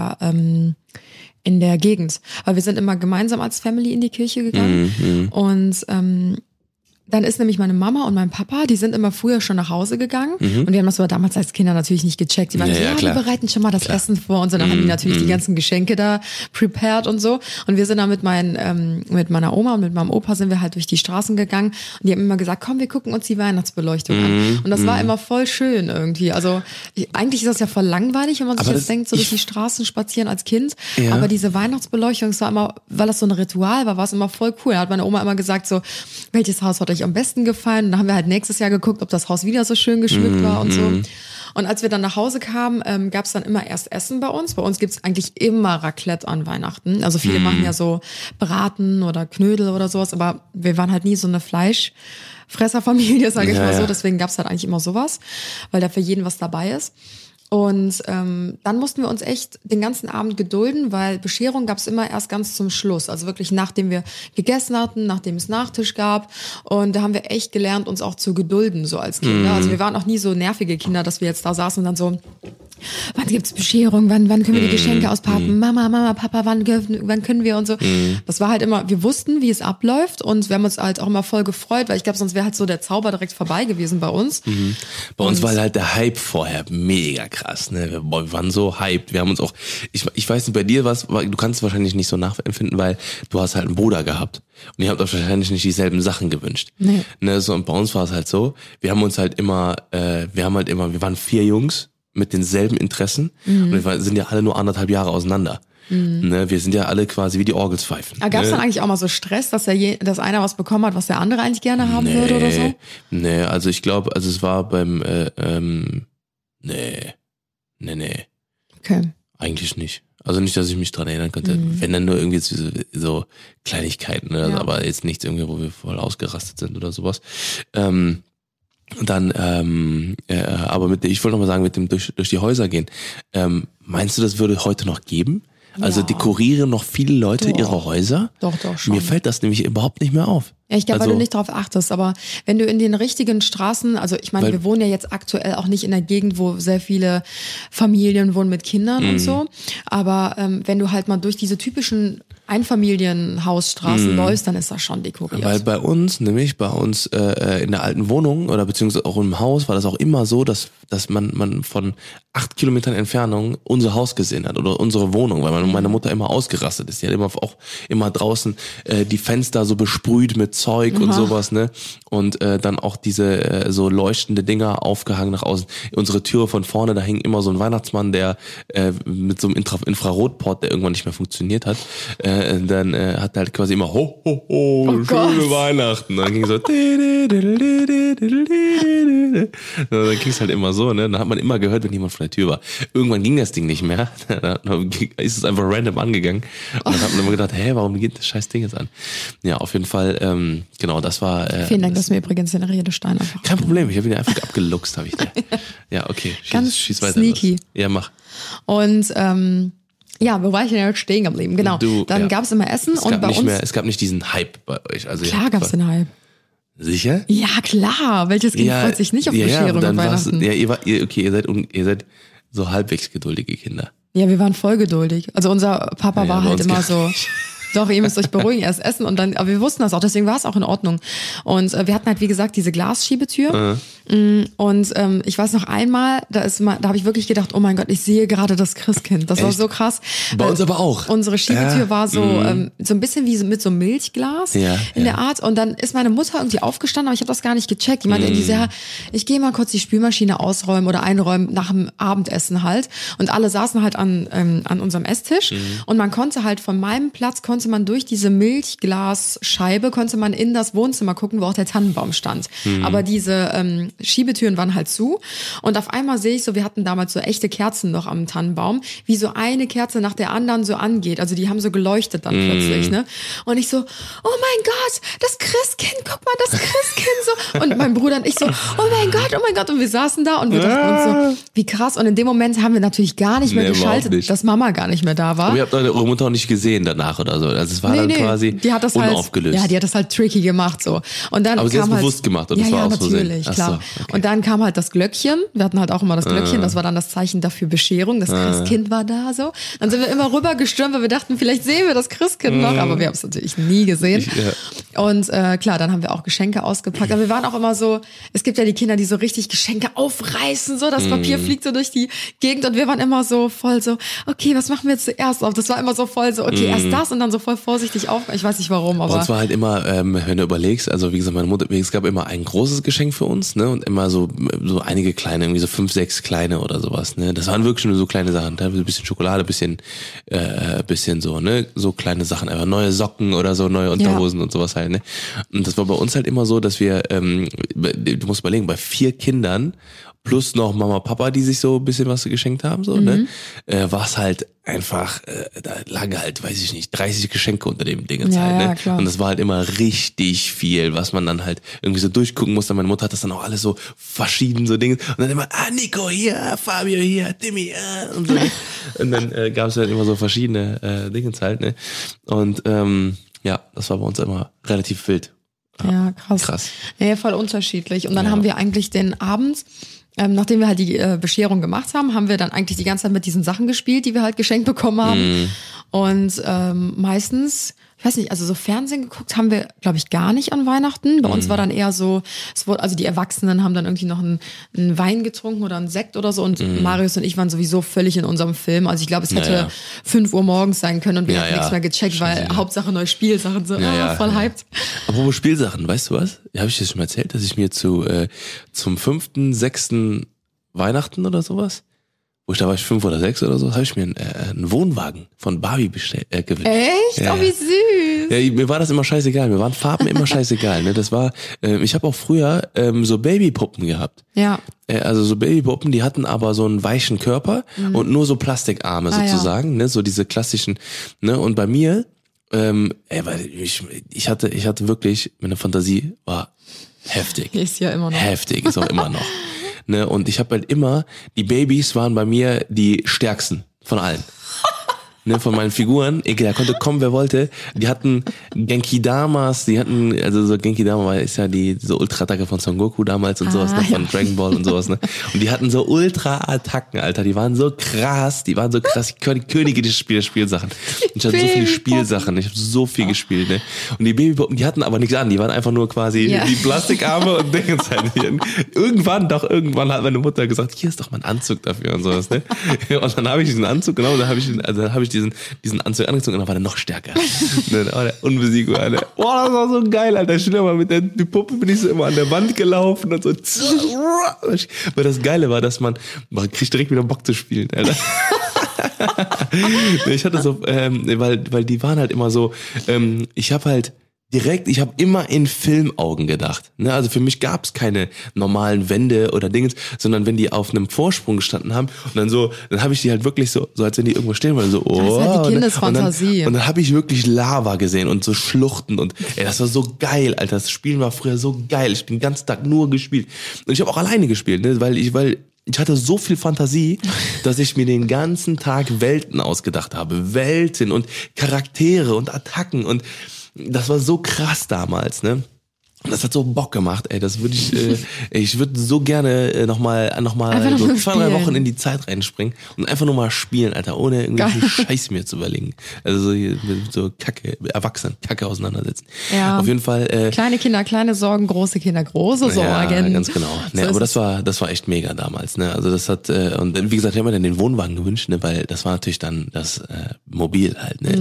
in der Gegend. Weil wir sind immer gemeinsam als Family in die Kirche gegangen. Und dann ist nämlich meine Mama und mein Papa, die sind immer früher schon nach Hause gegangen. Und wir haben das aber damals als Kinder natürlich nicht gecheckt. Die waren so, wir bereiten schon mal das Essen vor. Und so, dann haben die natürlich die ganzen Geschenke da prepared und so. Und wir sind dann mit meiner Oma und mit meinem Opa sind wir halt durch die Straßen gegangen. Und die haben immer gesagt, komm, wir gucken uns die Weihnachtsbeleuchtung an. Und das war immer voll schön irgendwie. Also eigentlich ist das ja voll langweilig, wenn man sich jetzt denkt, so durch die Straßen spazieren als Kind. Ja. Aber diese Weihnachtsbeleuchtung, es war immer, weil das so ein Ritual war es immer voll cool. Da hat meine Oma immer gesagt so, welches Haus hat euch am besten gefallen? Und dann haben wir halt nächstes Jahr geguckt, ob das Haus wieder so schön geschmückt war und so. Und als wir dann nach Hause kamen, gab es dann immer erst Essen bei uns. Bei uns gibt's eigentlich immer Raclette an Weihnachten. Also viele machen ja so Braten oder Knödel oder sowas, aber wir waren halt nie so eine Fleischfresserfamilie, sage ich mal so. Deswegen gab's halt eigentlich immer sowas, weil da für jeden was dabei ist. Und dann mussten wir uns echt den ganzen Abend gedulden, weil Bescherung gab's immer erst ganz zum Schluss. Also wirklich nachdem wir gegessen hatten, nachdem es Nachtisch gab. Und da haben wir echt gelernt, uns auch zu gedulden, so als Kinder. Also wir waren auch nie so nervige Kinder, dass wir jetzt da saßen und dann so wann gibt's Bescherung, wann können wir die Geschenke auspacken, Mama, Papa, wann können wir und so. Das war halt immer, wir wussten, wie es abläuft und wir haben uns halt auch immer voll gefreut, weil ich glaube, sonst wäre halt so der Zauber direkt vorbei gewesen bei uns. Bei uns war halt der Hype vorher mega krass, ne? Wir waren so hyped, wir haben uns auch, ich weiß nicht, bei dir du kannst es wahrscheinlich nicht so nachempfinden, weil du hast halt einen Bruder gehabt und ihr habt euch wahrscheinlich nicht dieselben Sachen gewünscht. Nee. Ne, so, und bei uns war es halt so, wir waren 4 Jungs mit denselben Interessen und wir sind ja alle nur 1,5 Jahre auseinander. Ne, wir sind ja alle quasi wie die Orgelspfeifen. Aber gab es dann eigentlich auch mal so Stress, dass dass einer was bekommen hat, was der andere eigentlich gerne haben würde oder so? Nee, also ich glaube, es war beim nee. Okay. Eigentlich nicht. Also nicht, dass ich mich dran erinnern könnte. Wenn dann nur irgendwie so Kleinigkeiten, ne? Ja. Aber jetzt nichts irgendwie, wo wir voll ausgerastet sind oder sowas. Aber ich wollte noch mal sagen, mit dem durch die Häuser gehen. Meinst du, das würde heute noch geben? Also Ja. dekorieren noch viele Leute ihre Häuser? Doch, schon. Mir fällt das nämlich überhaupt nicht mehr auf. Ja, ich glaube, weil du nicht drauf achtest, aber wenn du in den richtigen Straßen, also ich meine, wir wohnen ja jetzt aktuell auch nicht in der Gegend, wo sehr viele Familien wohnen mit Kindern und so, aber wenn du halt mal durch diese typischen Einfamilienhausstraßen läufst, dann ist das schon dekoriert. Weil bei uns in der alten Wohnung oder beziehungsweise auch im Haus war das auch immer so, dass man von 8 Kilometern Entfernung unser Haus gesehen hat oder unsere Wohnung, weil meine Mutter immer ausgerastet ist. Die hat immer draußen die Fenster so besprüht mit Zeug und sowas, ne? Und dann auch diese so leuchtende Dinger aufgehangen nach außen. Unsere Türe von vorne, da hing immer so ein Weihnachtsmann, der mit so einem Infrarotport, der irgendwann nicht mehr funktioniert hat. Dann hat er halt quasi immer ho, schöne Weihnachten. Dann ging so dann ging es halt immer so, ne? Dann hat man immer gehört, wenn jemand vor der Tür war. Irgendwann ging das Ding nicht mehr. Dann ist es einfach random angegangen. Und dann hat man immer gedacht, warum geht das scheiß Ding jetzt an? Ja, auf jeden Fall, genau, das war... Vielen Dank, dass du mir übrigens den Redestein einfach... Kein Problem, ich habe ihn einfach abgeluchst, habe ich dir. Ja, okay, schieß weiter. Sneaky. Los. Ja, mach. Und ja, wo war ich denn jetzt stehen geblieben? Genau. Dann gab es immer Essen und bei uns... Es gab nicht diesen Hype bei euch. Also klar gab es den Hype. Sicher? Ja, klar. Welches Kind freut sich nicht auf Bescherung und Weihnachten? Ihr seid so halbwegs geduldige Kinder. Ja, wir waren voll geduldig. Also unser Papa war halt immer so... Doch, ihr müsst euch beruhigen, erst essen und dann, aber wir wussten das auch, deswegen war es auch in Ordnung. Und wir hatten halt, wie gesagt, diese Glasschiebetür. Und ich weiß noch einmal, da habe ich wirklich gedacht, oh mein Gott, ich sehe gerade das Christkind. Das war so krass. Bei uns aber auch. Unsere Schiebetür war so so ein bisschen wie mit so einem Milchglas in der Art. Und dann ist meine Mutter irgendwie aufgestanden, aber ich habe das gar nicht gecheckt. Die meinte irgendwie, ich gehe mal kurz die Spülmaschine ausräumen oder einräumen nach dem Abendessen halt. Und alle saßen halt an unserem Esstisch. Und man konnte halt von meinem Platz, konnte man durch diese Milchglasscheibe, konnte man in das Wohnzimmer gucken, wo auch der Tannenbaum stand. Aber diese Schiebetüren waren halt zu. Und auf einmal sehe ich so, wir hatten damals so echte Kerzen noch am Tannenbaum, wie so eine Kerze nach der anderen so angeht. Also die haben so geleuchtet dann plötzlich, ne? Und ich so, oh mein Gott, das Christkind, guck mal, das Christkind so. Und mein Bruder und ich so, oh mein Gott. Und wir saßen da und wir dachten uns so, wie krass. Und in dem Moment haben wir natürlich gar nicht mehr geschaltet, dass Mama gar nicht mehr da war. Aber ihr habt eure Mutter auch nicht gesehen danach oder so. Also es war dann quasi die hat das unaufgelöst. Halt, die hat das halt tricky gemacht so. Und dann aber sie hat es bewusst gemacht und das war auch so natürlich, klar. So, okay. Und dann kam halt das Glöckchen. Wir hatten halt auch immer das Glöckchen. Das war dann das Zeichen dafür Bescherung. Das Christkind war da so. Dann sind wir immer rübergestürmt, weil wir dachten, vielleicht sehen wir das Christkind noch. Aber wir haben es natürlich nie gesehen. Und klar, dann haben wir auch Geschenke ausgepackt. Aber wir waren auch immer so, es gibt ja die Kinder, die so richtig Geschenke aufreißen. So, das Papier fliegt so durch die Gegend. Und wir waren immer so voll so, okay, was machen wir jetzt zuerst auf? Das war immer so voll so, okay, erst das und dann so voll vorsichtig auf. Ich weiß nicht warum, aber... Und es war halt immer, wenn du überlegst, also wie gesagt, meine Mutter, es gab immer ein großes Geschenk für uns, ne, und immer so einige kleine, irgendwie so 5, 6 kleine oder sowas, ne. Das waren wirklich nur so kleine Sachen, teilweise ein bisschen Schokolade, bisschen so, ne, so kleine Sachen, einfach neue Socken oder so, neue Unterhosen und sowas halt, ne. Und das war bei uns halt immer so, dass wir, du musst überlegen, bei 4 Kindern plus noch Mama, Papa, die sich so ein bisschen was geschenkt haben, so, ne, war es halt einfach, da lagen halt, weiß ich nicht, 30 Geschenke unter dem Ding jetzt halt, ne? Klar. Und das war halt immer richtig viel, was man dann halt irgendwie so durchgucken musste. Meine Mutter hat das dann auch alles so verschieden so Dinge. Und dann immer, Nico hier, Fabio hier, Timmy, und so. Und dann gab es halt immer so verschiedene Dinge halt, ne? Und ja, das war bei uns immer relativ wild. Ja, krass. Ja, voll unterschiedlich. Und dann haben wir eigentlich den Abend, nachdem wir halt die Bescherung gemacht haben wir dann eigentlich die ganze Zeit mit diesen Sachen gespielt, die wir halt geschenkt bekommen haben. Und meistens, ich weiß nicht, also so Fernsehen geguckt haben wir, glaube ich, gar nicht an Weihnachten. Bei uns war dann eher so, also die Erwachsenen haben dann irgendwie noch einen Wein getrunken oder einen Sekt oder so und Marius und ich waren sowieso völlig in unserem Film. Also ich glaube, es hätte 5 Uhr morgens sein können und wir hätten nichts mehr gecheckt, weil Hauptsache neue Spielsachen, so voll hyped. Apropos Spielsachen, weißt du was? Habe ich dir schon mal erzählt, dass ich mir zum 5., 6. Weihnachten oder sowas, da war ich 5 oder 6 oder so, habe ich mir einen Wohnwagen von Barbie gewünscht. Echt? Ja. Oh, wie süß. Ja, mir war das immer scheißegal. Mir waren Farben immer scheißegal. Ne? Das war, ich habe auch früher so Babypuppen gehabt. Ja. Also so Babypuppen, die hatten aber so einen weichen Körper und nur so Plastikarme sozusagen, ne? So diese klassischen. Ne? Und bei mir, weil ich hatte wirklich, meine Fantasie war heftig. Ist ja immer noch. Heftig, ist auch immer noch. Ne, und ich habe halt immer, die Babys waren bei mir die stärksten von allen. Ne, von meinen Figuren, egal, da konnte kommen, wer wollte. Die hatten Genki-Damas, also so Genki-Dama ist ja diese Ultra-Attacke von Son Goku damals und sowas, ne, von Dragon Ball und sowas, ne. Und die hatten so Ultra-Attacken, Alter, die waren so krass, die Könige des Spielsachen. Und ich hatte so viele Spielsachen, ich habe so viel gespielt, ne. Und die Babypuppen, die hatten aber nichts an, die waren einfach nur quasi die Plastikarme und Dingens halt. Irgendwann hat meine Mutter gesagt, hier ist doch mein Anzug dafür und sowas, ne. Und dann habe ich diesen Anzug, genau, dann habe ich diesen Anzug angezogen und dann war der noch stärker. Dann war der unbesiegbar, Alter. Boah, das war so geil, Alter. Stell dir mal, mit der Puppe bin ich so immer an der Wand gelaufen und so. Weil das Geile war, dass man kriegt direkt wieder Bock zu spielen, Alter. Ich hatte so, weil die waren halt immer so, ich habe immer in Filmaugen gedacht. Ne? Also für mich gab es keine normalen Wände oder Dingens, sondern wenn die auf einem Vorsprung gestanden haben und dann habe ich die halt wirklich so als wenn die irgendwo stehen wollen, so, das ist halt die Kindesfantasie. Und dann habe ich wirklich Lava gesehen und so Schluchten und das war so geil, Alter. Das Spielen war früher so geil. Ich bin den ganzen Tag nur gespielt. Und ich habe auch alleine gespielt, ne? weil ich hatte so viel Fantasie, dass ich mir den ganzen Tag Welten ausgedacht habe. Welten und Charaktere und Attacken und das war so krass damals, ne? Und das hat so Bock gemacht, ey. Das würde ich würde so gerne nochmal so 2-3 Wochen in die Zeit reinspringen und einfach nur mal spielen, Alter, ohne irgendwelchen Scheiß mir zu überlegen. Also so Kacke, Kacke auseinandersetzen. Ja. Auf jeden Fall. Kleine Kinder, kleine Sorgen, große Kinder, große Sorgen. Ja, ganz genau. Ne, so aber das war echt mega damals, ne? Also das hat, und wie gesagt, ich habe mir dann den Wohnwagen gewünscht, ne? Weil das war natürlich dann das Mobil halt, ne?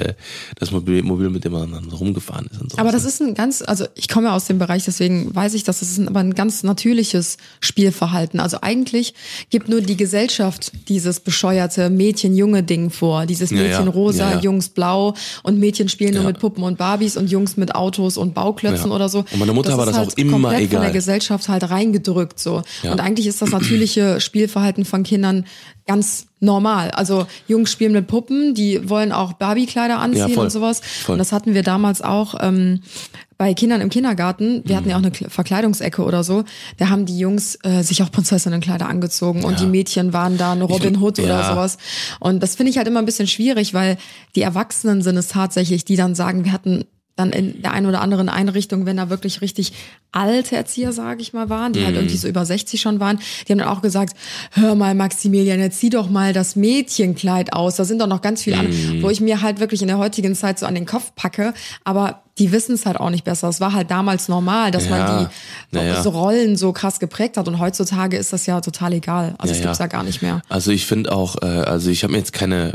Das Mobil, mit dem man dann rumgefahren ist und so. Aber das ist also ich komme ja aus dem Bereich, deswegen weiß ich, dass das ist aber ein ganz natürliches Spielverhalten. Also eigentlich gibt nur die Gesellschaft dieses bescheuerte Mädchen-Junge-Ding vor. Dieses Mädchen rosa, Jungs blau und Mädchen spielen nur mit Puppen und Barbies und Jungs mit Autos und Bauklötzen oder so. Und meiner Mutter war das halt auch immer komplett egal. Von der Gesellschaft halt reingedrückt so. Ja. Und eigentlich ist das natürliche Spielverhalten von Kindern ganz normal. Also Jungs spielen mit Puppen, die wollen auch Barbie-Kleider anziehen und sowas. Voll. Und das hatten wir damals auch bei Kindern im Kindergarten. Wir hatten ja auch eine Verkleidungsecke oder so. Da haben die Jungs sich auch Prinzessinnenkleider angezogen und die Mädchen waren da eine Robin Hood oder sowas. Und das finde ich halt immer ein bisschen schwierig, weil die Erwachsenen sind es tatsächlich, die dann sagen, wir hatten dann in der einen oder anderen Einrichtung, wenn da wirklich richtig alte Erzieher, sage ich mal, waren, die halt irgendwie so über 60 schon waren, die haben dann auch gesagt, hör mal Maximilian, jetzt zieh doch mal das Mädchenkleid aus, da sind doch noch ganz viele andere, wo ich mir halt wirklich in der heutigen Zeit so an den Kopf packe, aber die wissen es halt auch nicht besser. Es war halt damals normal, dass man die so Rollen so krass geprägt hat und heutzutage ist das ja total egal. Also es gibt's ja gar nicht mehr. Also ich finde auch, also ich habe mir jetzt keine,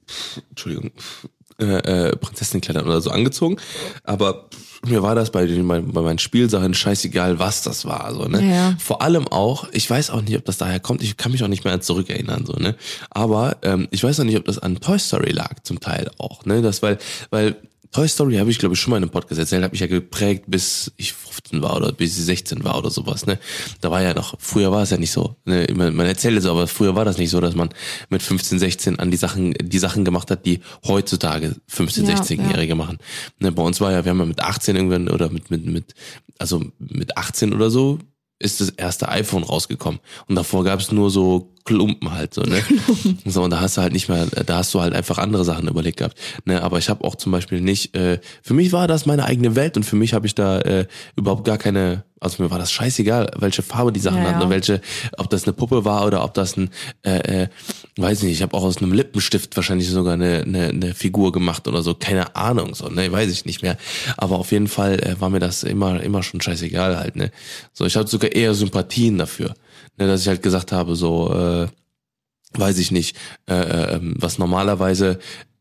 Prinzessinnenkleider oder so angezogen, aber mir war das bei meinen Spielsachen scheißegal, was das war, so, ne? Ja. Vor allem auch, ich weiß auch nicht, ob das daher kommt, ich kann mich auch nicht mehr zurückerinnern, so, ne? Aber ich weiß auch nicht, ob das an Toy Story lag, zum Teil auch, ne? Das, weil Toy Story habe ich, glaube ich, schon mal in einem Podcast erzählt, habe ich ja geprägt, bis ich 15 war oder bis ich 16 war oder sowas, ne? Da war ja noch, früher war es ja nicht so, ne? Man erzählt es, aber früher war das nicht so, dass man mit 15, 16 an die Sachen gemacht hat, die heutzutage 15, 16-Jährige machen. Ne? Bei uns war ja, wir haben ja mit 18 irgendwann oder mit 18 oder so, ist das erste iPhone rausgekommen. Und davor gab es nur so Klumpen halt so, ne? So, und da hast du halt nicht mehr, da hast du halt einfach andere Sachen überlegt gehabt. Ne? Aber ich habe auch zum Beispiel nicht, für mich war das meine eigene Welt und für mich habe ich da überhaupt gar keine, also mir war das scheißegal, welche Farbe die Sachen hatten, welche, ob das eine Puppe war oder ob das ein, weiß nicht, ich habe auch aus einem Lippenstift wahrscheinlich sogar eine Figur gemacht oder so, keine Ahnung, so, ne, weiß ich nicht mehr. Aber auf jeden Fall war mir das immer schon scheißegal halt, ne. So, ich hatte sogar eher Sympathien dafür, ne, dass ich halt gesagt habe, so, weiß ich nicht, was normalerweise,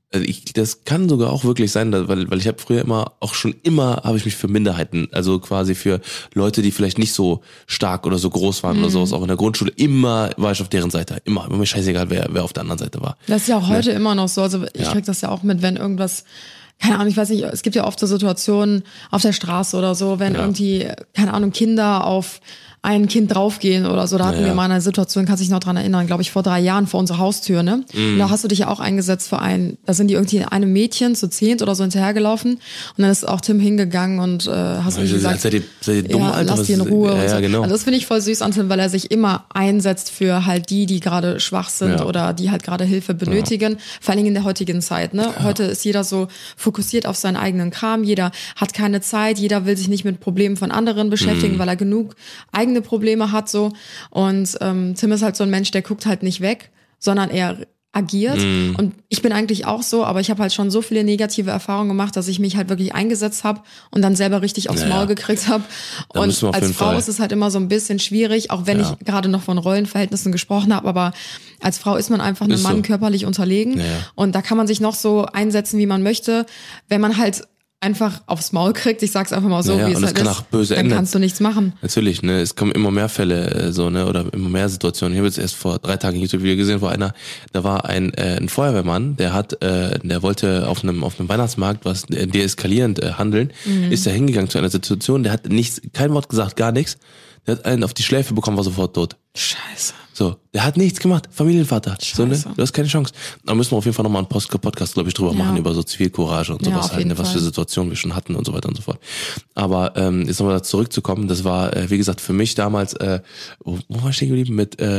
das kann sogar auch wirklich sein, weil ich habe früher habe ich mich für Minderheiten, also quasi für Leute, die vielleicht nicht so stark oder so groß waren oder sowas, auch in der Grundschule, immer war ich auf deren Seite, immer mir scheißegal, wer auf der anderen Seite war. Das ist ja auch heute immer noch so, also ich krieg das ja auch mit, wenn irgendwas, keine Ahnung, ich weiß nicht, es gibt ja oft so Situationen auf der Straße oder so, wenn irgendwie, keine Ahnung, Kinder auf ein Kind draufgehen oder so. Da hatten wir mal eine Situation, kannst dich noch dran erinnern, glaube ich, vor 3 Jahren vor unserer Haustür, ne? Und da hast du dich ja auch eingesetzt für da sind die irgendwie einem Mädchen zu 10 oder so hinterhergelaufen und dann ist auch Tim hingegangen und hast du gesagt, seid ihr dumm, Alter, lass die in Ruhe. Ja, und so. Genau. Also das finde ich voll süß an Tim, weil er sich immer einsetzt für halt die gerade schwach sind oder die halt gerade Hilfe benötigen, vor allen Dingen in der heutigen Zeit, ne? Ja. Heute ist jeder so fokussiert auf seinen eigenen Kram, jeder hat keine Zeit, jeder will sich nicht mit Problemen von anderen beschäftigen, weil er genug eigene Probleme hat so und Tim ist halt so ein Mensch, der guckt halt nicht weg, sondern er agiert und ich bin eigentlich auch so, aber ich habe halt schon so viele negative Erfahrungen gemacht, dass ich mich halt wirklich eingesetzt habe und dann selber richtig aufs Maul gekriegt habe und als Frau ist es halt immer so ein bisschen schwierig, auch wenn ich gerade noch von Rollenverhältnissen gesprochen habe, aber als Frau ist man einfach einem Mann körperlich unterlegen und da kann man sich noch so einsetzen, wie man möchte, wenn man halt einfach aufs Maul kriegt, ich sag's einfach mal so, wie es halt ist, dann kannst du nichts machen. Natürlich, ne, es kommen immer mehr Fälle, so, ne, oder immer mehr Situationen. Ich habe jetzt erst vor 3 Tagen ein YouTube-Video gesehen, da war ein Feuerwehrmann, der wollte auf einem Weihnachtsmarkt was deeskalierend handeln, ist da hingegangen zu einer Situation, der hat kein Wort gesagt, gar nichts, der hat einen auf die Schläfe bekommen, war sofort tot. Scheiße. So, der hat nichts gemacht, Familienvater. So, ne? Du hast keine Chance. Da müssen wir auf jeden Fall nochmal einen Podcast, glaube ich, drüber machen, über so Zivilcourage und sowas halt, ne, was für Situationen wir schon hatten und so weiter und so fort. Aber jetzt nochmal zurückzukommen, das war, wie gesagt, für mich damals, wo war ich stehen geblieben?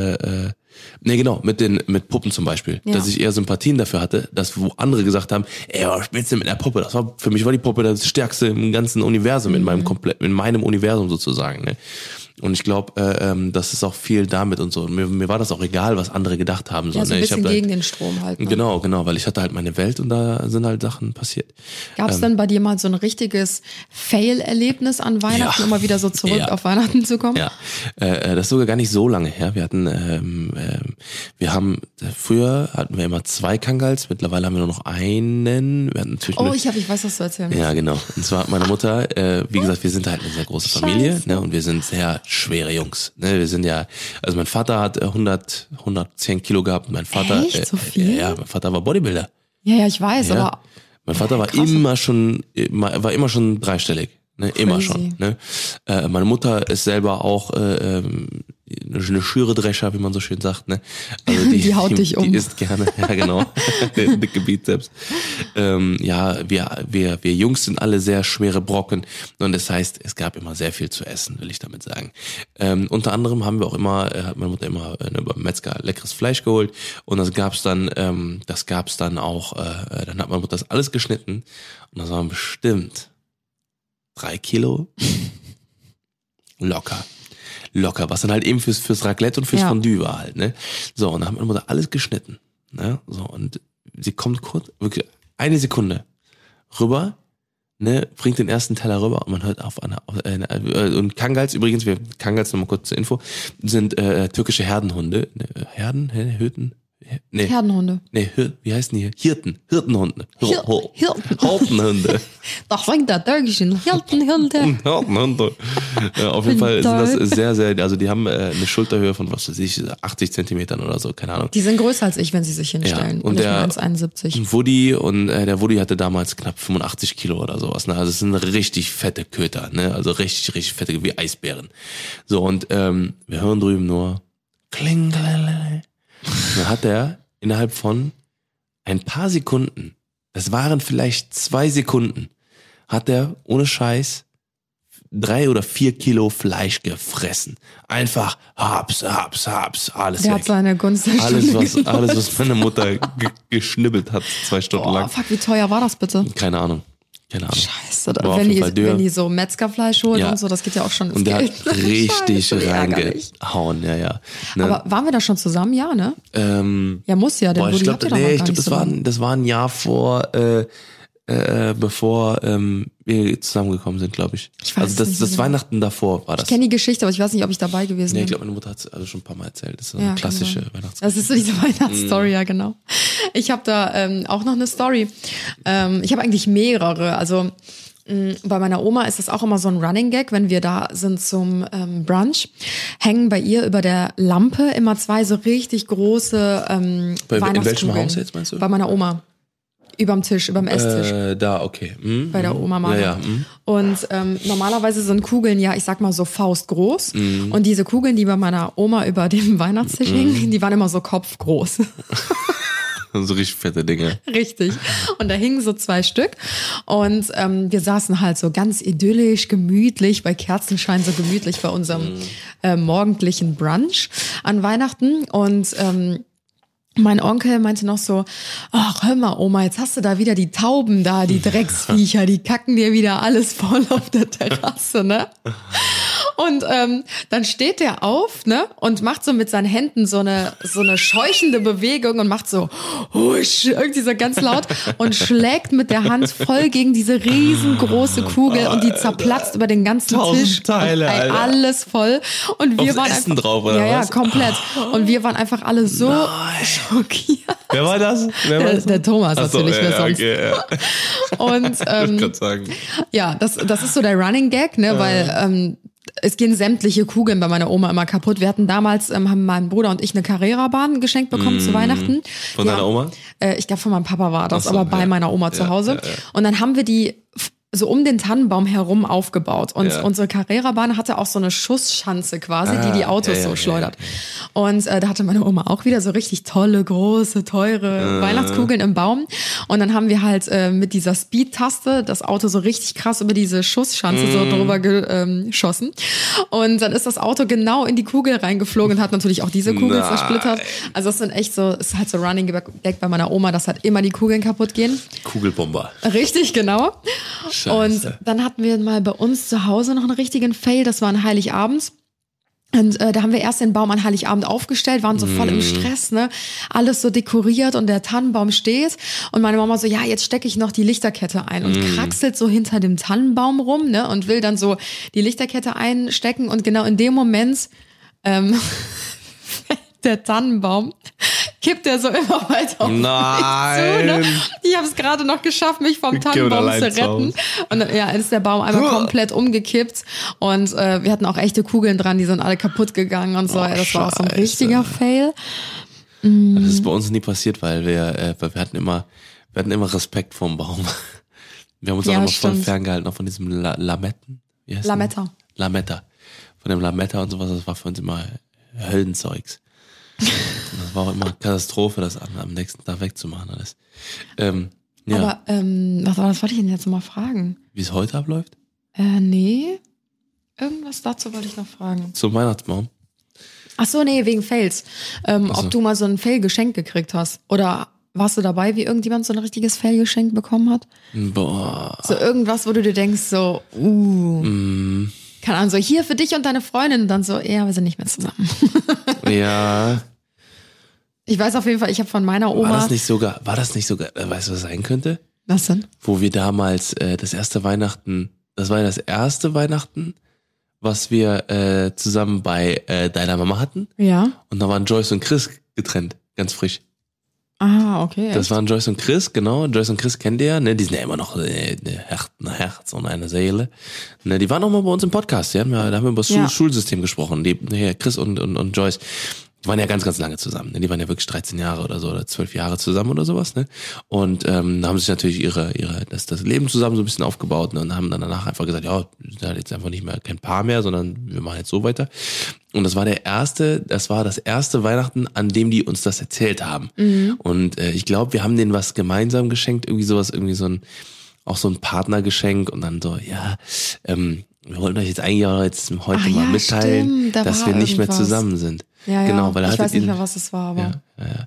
Mit Puppen zum Beispiel. Ja. Dass ich eher Sympathien dafür hatte, dass wo andere gesagt haben, ey, was spielst du mit der Puppe? Für mich war die Puppe das Stärkste im ganzen Universum, in meinem Universum sozusagen, ne? Und ich glaube, das ist auch viel damit und so. Mir war das auch egal, was andere gedacht haben. Ja, so ein bisschen gegen den Strom halt. Ne? Genau, weil ich hatte halt meine Welt und da sind halt Sachen passiert. Gab es dann bei dir mal so ein richtiges Fail-Erlebnis an Weihnachten, um mal wieder so zurück auf Weihnachten zu kommen? Ja, das ist sogar gar nicht so lange her. Früher hatten wir immer 2 Kangals, mittlerweile haben wir nur noch einen. Wir hatten natürlich ich weiß, was du erzählen willst. Ja, genau. Und zwar hat meine Mutter, wie gesagt, wir sind halt eine sehr große Familie, ne, und wir sind sehr schwere Jungs. Ne, wir sind ja, also mein Vater hat 110 Kilo gehabt. Mein Vater, echt? So viel? Ja, mein Vater war Bodybuilder. Ja, ich weiß, aber mein Vater war immer schon dreistellig. Ne, immer schon. Ne? Meine Mutter ist selber auch eine Schüre-Drescher, wie man so schön sagt. Ne? Also die haut dich um. Die isst gerne, ja genau, dicke Bizeps. Wir Jungs sind alle sehr schwere Brocken und das heißt, es gab immer sehr viel zu essen, will ich damit sagen. Unter anderem hat meine Mutter immer beim Metzger leckeres Fleisch geholt und das gab's dann auch, dann hat meine Mutter das alles geschnitten und das waren bestimmt 3 Kilo locker, was dann halt eben fürs Raclette und fürs Fondue war halt, ne? So, und dann haben wir immer alles geschnitten, ne? So, und sie kommt kurz, wirklich 1 Sekunde rüber, ne, bringt den ersten Teller rüber und man hört und Kangals übrigens, Kangals nochmal kurz zur Info, sind türkische Herdenhunde, Hirtenhunde. Wie heißen die hier? Hirtenhunde. Hirtenhunde. Doch fängt der türkischen Hirtenhunde. Auf jeden Fall sind das sehr, sehr, also die haben eine Schulterhöhe von, 80 Zentimetern oder so, keine Ahnung. Die sind größer als ich, wenn sie sich hinstellen. Ja, und der 1,71. Der Woody hatte damals knapp 85 Kilo oder sowas, ne? Also es sind richtig fette Köter, ne? Also richtig, richtig fette, wie Eisbären. So, und wir hören drüben nur Kling, dann hat er innerhalb von ein paar Sekunden, das waren vielleicht 2 Sekunden, hat er ohne Scheiß 3 oder 4 Kilo Fleisch gefressen. Einfach haps, alles Der weg. hat seine Gunst. Alles, was meine Mutter geschnibbelt hat, 2 Stunden lang. Fuck, wie teuer war das bitte? Keine Ahnung. Scheiße, wenn die so Metzgerfleisch holen und so, das geht ja auch schon ins Geld. Und der hat richtig reingehauen, ja. Ne? Aber waren wir da schon zusammen? Ja, ne? Ja, muss ja, denn ich glaube, das war ein Jahr vor, bevor wir zusammengekommen sind, glaube ich. Also das Weihnachten davor war das. Ich kenne die Geschichte, aber ich weiß nicht, ob ich dabei gewesen bin. Ich glaube, meine Mutter hat es also schon ein paar Mal erzählt. Das ist so eine klassische Weihnachtsstory. Das ist so diese Weihnachtsstory, ja genau. Ich habe da auch noch eine Story. Ich habe eigentlich mehrere. Also bei meiner Oma ist das auch immer so ein Running Gag, wenn wir da sind zum Brunch, hängen bei ihr über der Lampe immer 2 so richtig große Weihnachtskugeln. In welchem Haus jetzt, meinst du? Bei meiner Oma. Überm Esstisch. Da, okay. Bei der Oma Mama. Ja. Und normalerweise sind Kugeln ja, ich sag mal so faustgroß. Und diese Kugeln, die bei meiner Oma über dem Weihnachtstisch hingen, die waren immer so kopfgroß. So richtig fette Dinge. Richtig. Und da hingen so 2 Stück. Und wir saßen halt so ganz idyllisch, gemütlich, bei Kerzenschein so gemütlich bei unserem morgendlichen Brunch an Weihnachten. Und mein Onkel meinte noch so, ach hör mal Oma, jetzt hast du da wieder die Tauben da, die Drecksviecher, die kacken dir wieder alles voll auf der Terrasse, ne? Und dann steht der auf, ne, und macht so mit seinen Händen so eine scheuchende Bewegung und macht so husch, irgendwie so ganz laut und schlägt mit der Hand voll gegen diese riesengroße Kugel und die zerplatzt über den ganzen 1000 Tisch. Teile, und, Alter. Alles voll. Und wir Aufs waren Essen einfach drauf, oder ja, was? Ja, komplett. Und wir waren einfach alle so schockiert. Wer war das? Der Thomas natürlich, wer sonst. Okay, ja. Und ich kann sagen. ja, das ist so der Running Gag, ne, weil es gehen sämtliche Kugeln bei meiner Oma immer kaputt. Wir hatten damals, haben mein Bruder und ich eine Carrera-Bahn geschenkt bekommen zu Weihnachten. Von deiner Oma? Ich glaube, von meinem Papa war das, so, aber bei meiner Oma zu Hause. Ja. Und dann haben wir die so um den Tannenbaum herum aufgebaut. Und unsere Carrera-Bahn hatte auch so eine Schussschanze quasi, die Autos so schleudert. Und da hatte meine Oma auch wieder so richtig tolle, große, teure Weihnachtskugeln im Baum. Und dann haben wir halt mit dieser Speed-Taste das Auto so richtig krass über diese Schussschanze so drüber geschossen. Und dann ist das Auto genau in die Kugel reingeflogen und hat natürlich auch diese Kugel zersplittert. Also das sind echt so, ist halt so Running Gag bei meiner Oma, dass halt immer die Kugeln kaputt gehen. Kugelbomber. Richtig, genau. Scheiße. Und dann hatten wir mal bei uns zu Hause noch einen richtigen Fail, das war an Heiligabend. Und da haben wir erst den Baum an Heiligabend aufgestellt, waren so voll im Stress, ne? Alles so dekoriert und der Tannenbaum steht. Und meine Mama so, ja, jetzt stecke ich noch die Lichterkette ein und kraxelt so hinter dem Tannenbaum rum, ne? Und will dann so die Lichterkette einstecken. Und genau in dem Moment der Tannenbaum kippt er so immer weiter auf mich zu. Ne? Ich habe es gerade noch geschafft, mich vom Tannenbaum zu retten. Und dann ist der Baum einmal komplett umgekippt. Und wir hatten auch echte Kugeln dran, die sind alle kaputt gegangen und so. Das war auch so ein richtiger Fail. Das ist bei uns nie passiert, weil wir hatten immer Respekt vorm Baum. Wir haben uns auch immer voll ferngehalten, auch von diesem Lametten. Wie heißt Lametta. Lametta. Von dem Lametta und sowas, das war für uns immer Höllenzeugs. Das war auch immer Katastrophe, das am nächsten Tag wegzumachen alles. Aber was wollte ich denn jetzt mal fragen? Wie es heute abläuft? Nee. Irgendwas dazu wollte ich noch fragen. Zum Weihnachtsbaum? Ach so, nee, wegen Fails. Ob du mal so ein Fail geschenkt gekriegt hast. Oder warst du dabei, wie irgendjemand so ein richtiges Fail geschenkt bekommen hat? Boah. So irgendwas, wo du dir denkst, so, keine Ahnung, so hier für dich und deine Freundin. Und dann so, ja, wir sind nicht mehr zusammen. Ja. Ich weiß auf jeden Fall, ich habe von meiner Oma... War das nicht sogar, weißt du, was sein könnte? Was denn? Wo wir damals das war das erste Weihnachten, was wir zusammen bei deiner Mama hatten. Ja. Und da waren Joyce und Chris getrennt, ganz frisch. Ah, okay. Echt? Das waren Joyce und Chris, genau. Joyce und Chris kennt ihr ja, ne? Die sind ja immer noch ein Herz und eine Seele. Ne? Die waren auch mal bei uns im Podcast, da haben wir über das Schulsystem gesprochen. Chris und Joyce. Die waren ja ganz, ganz lange zusammen. Ne? Die waren ja wirklich 13 Jahre oder so oder 12 Jahre zusammen oder sowas. Ne? Und haben sich natürlich das Leben zusammen so ein bisschen aufgebaut, ne? Und haben dann danach einfach gesagt, ja, wir sind halt jetzt einfach nicht mehr kein Paar mehr, sondern wir machen jetzt so weiter. Und das war das erste Weihnachten, an dem die uns das erzählt haben. Und ich glaube, wir haben denen was gemeinsam geschenkt, irgendwie so ein Partnergeschenk und dann so, wir wollten euch jetzt eigentlich auch heute mal mitteilen, dass wir nicht mehr zusammen sind. Ja, genau, weil ich weiß nicht mehr, was es war, aber. Ja.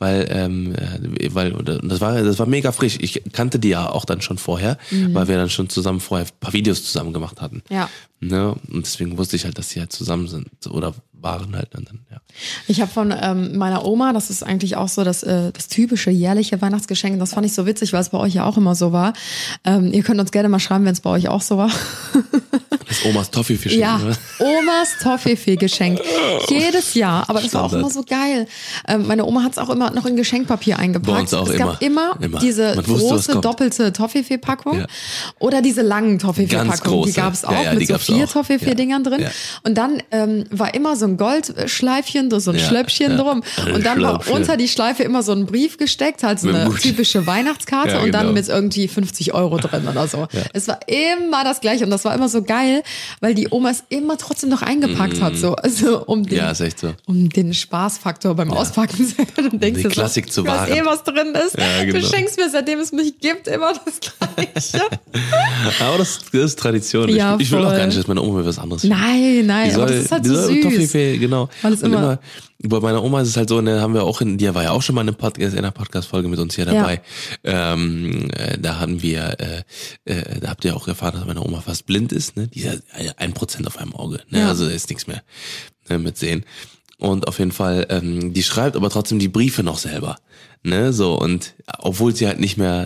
Weil das war mega frisch. Ich kannte die ja auch dann schon vorher, weil wir dann schon zusammen vorher ein paar Videos zusammen gemacht hatten. Ja. Ne? Und deswegen wusste ich halt, dass sie halt zusammen sind oder waren halt dann, ja. Ich habe von meiner Oma, das ist eigentlich auch so das typische jährliche Weihnachtsgeschenk, das fand ich so witzig, weil es bei euch ja auch immer so war. Ihr könnt uns gerne mal schreiben, wenn es bei euch auch so war. Das Omas Toffifee-Geschenk. Ja, Omas Toffifee-Geschenk. Jedes Jahr, aber das war auch immer so geil. Meine Oma hat es auch immer noch in Geschenkpapier eingepackt. Bei uns auch es gab immer diese große doppelte Toffifee-Packung oder diese langen Toffifee-Packungen. Die gab es auch mit so 4 Toffifee-Dingern drin. Ja. Und dann war immer so ein Goldschleifchen, so ein Schlöppchen drum. Und dann war unter die Schleife immer so ein Brief gesteckt, halt so eine typische Weihnachtskarte und dann mit irgendwie 50 € drin oder so. Ja. Es war immer das Gleiche und das war immer so geil, weil die Oma es immer trotzdem noch eingepackt hat, so, also um den Spaßfaktor beim Auspacken zu hören. Und denkst die Klassik zu wahren. Was drin ist. Ja, genau. Du schenkst mir, seitdem es mich gibt, immer das Gleiche. Aber das ist Tradition. Ja, ich will auch gar nicht, dass meine Oma mir was anderes schenkt. Nein, aber das ist halt so süß. Toffifee, genau. Und immer bei meiner Oma ist es halt so, ne, haben wir auch die war ja auch schon mal in einer Podcast-Folge mit uns hier dabei. Ja. Da haben wir, da habt ihr auch erfahren, dass meine Oma fast blind ist, ne? Die ist ja 1% auf einem Auge, ne? Ja. Also da ist nichts mehr mit sehen. Und auf jeden Fall, die schreibt aber trotzdem die Briefe noch selber, ne, so, und obwohl sie halt nicht mehr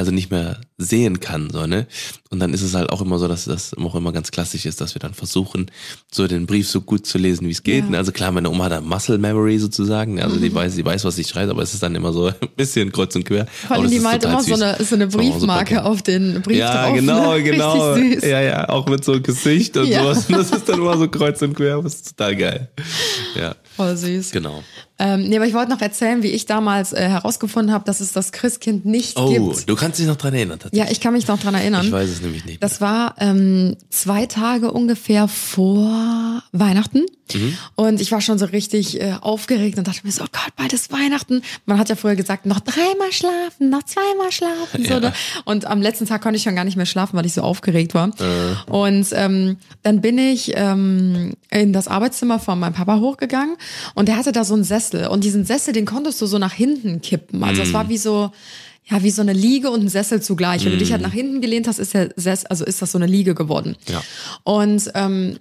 sehen kann, so, ne, und dann ist es halt auch immer so, dass das auch immer ganz klassisch ist, dass wir dann versuchen, so den Brief so gut zu lesen, wie es geht, ne? Also klar, meine Oma hat da Muscle Memory sozusagen, also die weiß, was sie schreibt, aber es ist dann immer so ein bisschen kreuz und quer. Vor allem, die malt immer so eine Briefmarke auf den Brief drauf. Ja, genau. Richtig süß. Ja, auch mit so Gesicht und sowas, und das ist dann immer so kreuz und quer, das ist total geil. Ja. Voll süß. Genau. Aber ich wollte noch erzählen, wie ich damals herausgefunden habe, dass es das Christkind nicht gibt. Oh, du kannst dich noch dran erinnern, tatsächlich. Ja, ich kann mich noch dran erinnern. Ich weiß es nämlich nicht. Das war 2 Tage ungefähr vor Weihnachten. Und ich war schon so richtig aufgeregt und dachte mir so, oh Gott, bald ist Weihnachten. Man hat ja früher gesagt, noch 3-mal schlafen, noch 2-mal schlafen. So, ne? Und am letzten Tag konnte ich schon gar nicht mehr schlafen, weil ich so aufgeregt war. Und dann bin ich in das Arbeitszimmer von meinem Papa hochgegangen und der hatte da so einen Sessel. Und diesen Sessel, den konntest du so nach hinten kippen. Also es war wie so eine Liege und ein Sessel zugleich. Wenn du dich halt nach hinten gelehnt hast, ist ist das so eine Liege geworden. Ja. Und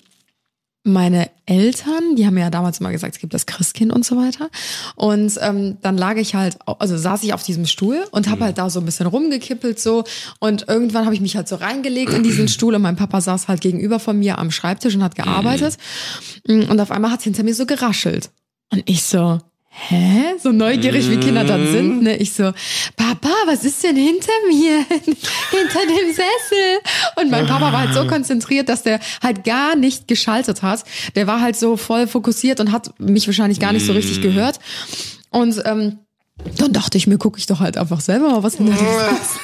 meine Eltern, die haben mir ja damals immer gesagt, es gibt das Christkind und so weiter. Und dann saß ich auf diesem Stuhl und habe halt da so ein bisschen rumgekippelt so. Und irgendwann habe ich mich halt so reingelegt in diesen Stuhl und mein Papa saß halt gegenüber von mir am Schreibtisch und hat gearbeitet. Und auf einmal hat es hinter mir so geraschelt. Und ich so, hä? So neugierig, wie Kinder dann sind, ne? Ich so, Papa, was ist denn hinter mir? Hinter dem Sessel. Und mein Papa war halt so konzentriert, dass der halt gar nicht geschaltet hat. Der war halt so voll fokussiert und hat mich wahrscheinlich gar nicht so richtig gehört. Und dann dachte ich mir, gucke ich doch halt einfach selber mal, was hinter dem Sessel ist.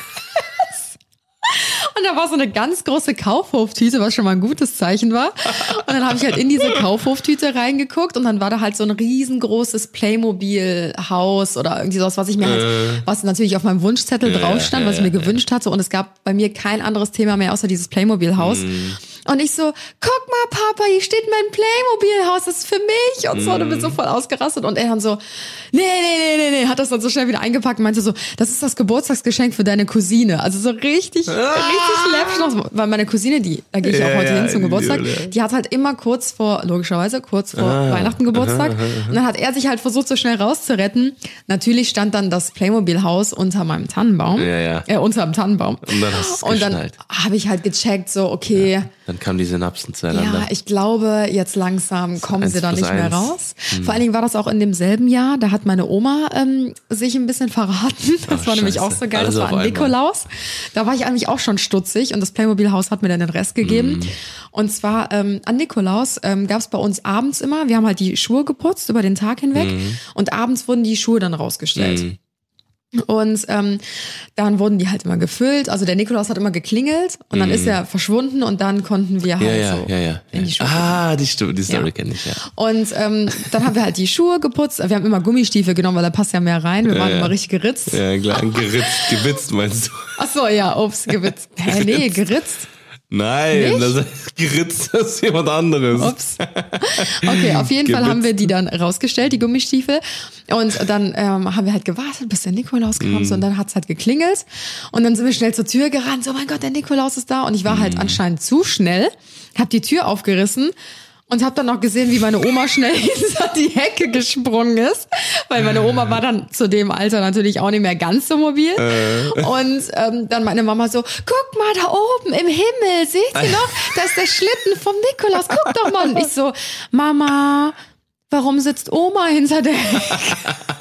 Und da war so eine ganz große Kaufhoftüte, was schon mal ein gutes Zeichen war. Und dann habe ich halt in diese Kaufhoftüte reingeguckt und dann war da halt so ein riesengroßes Playmobil-Haus oder irgendwie sowas, was natürlich auf meinem Wunschzettel drauf stand, was ich mir gewünscht hatte. Und es gab bei mir kein anderes Thema mehr außer dieses Playmobil-Haus. Und ich so, guck mal, Papa, hier steht mein Playmobil-Haus, das ist für mich. Und so, und bin so voll ausgerastet. Und er dann so, nee, hat das dann so schnell wieder eingepackt und meinte so, das ist das Geburtstagsgeschenk für deine Cousine. Also so richtig läppisch noch. Weil meine Cousine, da gehe ich auch heute hin zum Geburtstag, die hat halt immer kurz vor Weihnachten Geburtstag. Und dann hat er sich halt versucht, so schnell rauszuretten. Natürlich stand dann das Playmobil-Haus unter meinem Tannenbaum. Unter dem Tannenbaum. Und dann habe ich halt gecheckt, so, okay. Ja. Dann kamen die Synapsen zueinander. Ja, ich glaube, jetzt langsam kommen sie da nicht mehr raus. Vor allen Dingen war das auch in demselben Jahr, da hat meine Oma sich ein bisschen verraten. Das war nämlich auch so geil, das war an Nikolaus. Da war ich eigentlich auch schon stutzig und das Playmobil-Haus hat mir dann den Rest gegeben. Und zwar an Nikolaus gab es bei uns abends immer, wir haben halt die Schuhe geputzt über den Tag hinweg und abends wurden die Schuhe dann rausgestellt. Und dann wurden die halt immer gefüllt. Also der Nikolaus hat immer geklingelt und dann ist er verschwunden und dann konnten wir halt in die Schuhe. Die Story kenne ich, ja. Und dann haben wir halt die Schuhe geputzt. Wir haben immer Gummistiefel genommen, weil da passt ja mehr rein. Wir waren immer richtig geritzt. Ja, klar, gewitzt meinst du? Ach so, ja, gewitzt. Nee, geritzt. Nein, das ist geritzt, das ist jemand anderes. Ups. Okay, auf jeden Fall haben wir die dann rausgestellt, die Gummistiefel. Und dann haben wir halt gewartet, bis der Nikolaus kam. Und dann hat's halt geklingelt. Und dann sind wir schnell zur Tür gerannt. So, mein Gott, der Nikolaus ist da. Und ich war halt anscheinend zu schnell, hab die Tür aufgerissen. Und habe dann noch gesehen, wie meine Oma schnell hinter die Hecke gesprungen ist. Weil meine Oma war dann zu dem Alter natürlich auch nicht mehr ganz so mobil. Und dann meine Mama so, guck mal da oben im Himmel, seht ihr noch? Da ist der Schlitten vom Nikolaus, guck doch mal. Und ich so, Mama, warum sitzt Oma hinter der Hecke?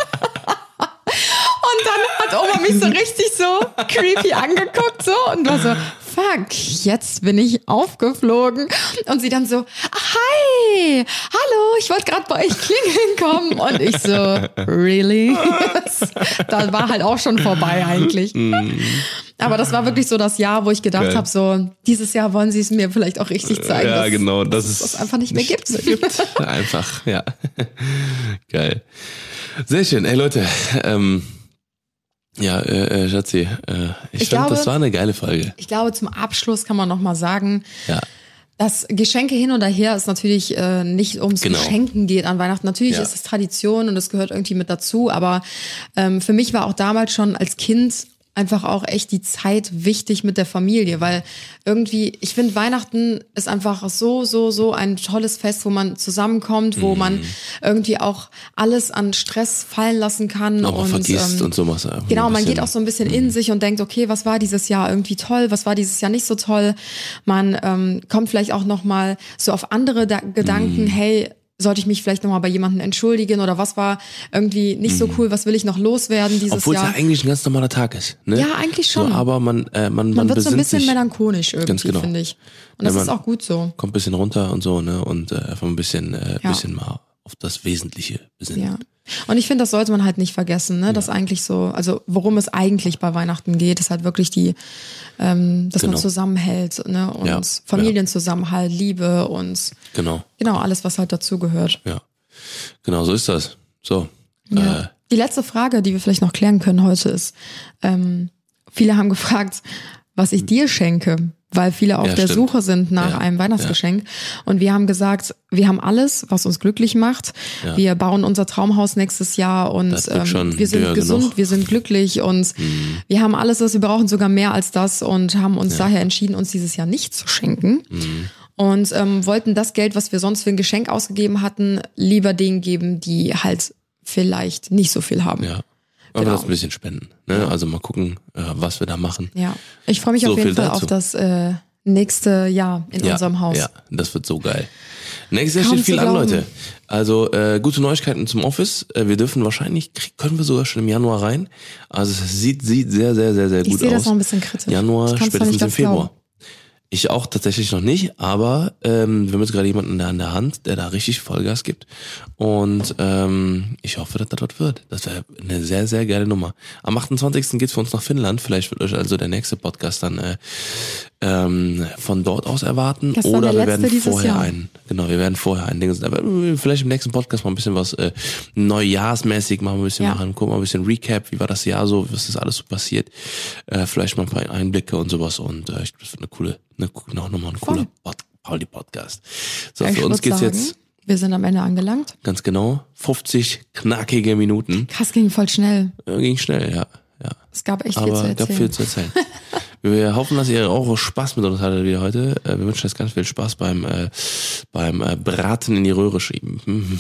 Und dann hat Oma mich so richtig so creepy angeguckt so und war so, fuck, jetzt bin ich aufgeflogen. Und sie dann so, hi, hallo, ich wollte gerade bei euch klingeln kommen. Und ich so, really? Da war halt auch schon vorbei eigentlich. Aber das war wirklich so das Jahr, wo ich gedacht habe, so, dieses Jahr wollen sie es mir vielleicht auch richtig zeigen. Ja, genau, dass es einfach nicht mehr gibt. Einfach, ja. Geil. Sehr schön. Ey Leute, Schatzi, ich fand, das war eine geile Folge. Ich glaube, zum Abschluss kann man nochmal sagen, dass Geschenke hin oder her ist natürlich nicht ums Geschenken geht an Weihnachten. Natürlich ist es Tradition und es gehört irgendwie mit dazu, aber für mich war auch damals schon als Kind einfach auch echt die Zeit wichtig mit der Familie, weil irgendwie, ich finde, Weihnachten ist einfach so ein tolles Fest, wo man zusammenkommt, wo man irgendwie auch alles an Stress fallen lassen kann. Aber und vergisst und so was. Genau, man geht auch so ein bisschen in sich und denkt, okay, was war dieses Jahr irgendwie toll, was war dieses Jahr nicht so toll. Man kommt vielleicht auch nochmal so auf andere Gedanken, hey, sollte ich mich vielleicht nochmal bei jemandem entschuldigen oder was war irgendwie nicht so cool, was will ich noch loswerden dieses Obwohl Jahr? Obwohl es ja eigentlich ein ganz normaler Tag ist. Ne? Ja, eigentlich schon. So, aber man wird so ein bisschen sich melancholisch irgendwie, finde ich. Und das ist auch gut so. Kommt ein bisschen runter und so, ne? Und einfach ein bisschen mal auf das Wesentliche besinnen. Ja. Und ich finde, das sollte man halt nicht vergessen, ne? Dass eigentlich so, also worum es eigentlich bei Weihnachten geht, ist halt wirklich dass man zusammenhält, ne? Und Familienzusammenhalt, Liebe und genau alles, was halt dazu gehört. Ja, genau, so ist das. So. Ja. Die letzte Frage, die wir vielleicht noch klären können heute ist, viele haben gefragt, was ich dir schenke, weil viele auf der Suche sind nach einem Weihnachtsgeschenk. Und wir haben gesagt, wir haben alles, was uns glücklich macht. Ja. Wir bauen unser Traumhaus nächstes Jahr und wir sind gesund, wir sind glücklich und wir haben alles, was wir brauchen, sogar mehr als das und haben uns daher entschieden, uns dieses Jahr nicht zu schenken. Und wollten das Geld, was wir sonst für ein Geschenk ausgegeben hatten, lieber denen geben, die halt vielleicht nicht so viel haben. Ja. Aber das ein bisschen spenden. Ne? Ja. Also mal gucken, was wir da machen. Ja, ich freue mich auf jeden Fall auf das nächste Jahr in unserem Haus. Ja, das wird so geil. Nächstes Jahr steht viel an, Leute. Also gute Neuigkeiten zum Office. Wir dürfen wahrscheinlich, können wir sogar schon im Januar rein. Also es sieht sehr, sehr, sehr, sehr gut aus. Ich sehe das noch ein bisschen kritisch. Januar, spätestens im Februar. Ich auch tatsächlich noch nicht, aber wir haben jetzt gerade jemanden an der Hand, der da richtig Vollgas gibt. Und ich hoffe, dass das dort wird. Das wäre eine sehr, sehr geile Nummer. Am 28. geht's für uns nach Finnland. Vielleicht wird euch also der nächste Podcast dann von dort aus erwarten. Das oder wir werden vorher wir werden vorher ein Ding. Aber vielleicht im nächsten Podcast mal ein bisschen was neujahrsmäßig machen, ein bisschen machen, gucken mal ein bisschen Recap, wie war das Jahr so, was ist alles so passiert. Vielleicht mal ein paar Einblicke und sowas. Und ich glaube, das wird nochmal ein cooler Pauli-Podcast. So, für uns geht's jetzt. Wir sind am Ende angelangt. Ganz genau. 50 knackige Minuten. Krass, ging voll schnell. Ging schnell, ja. Es gab echt viel zu erzählen. Es gab viel zu erzählen. Wir hoffen, dass ihr auch Spaß mit uns hattet wieder heute. Wir wünschen euch ganz viel Spaß beim Braten in die Röhre schieben.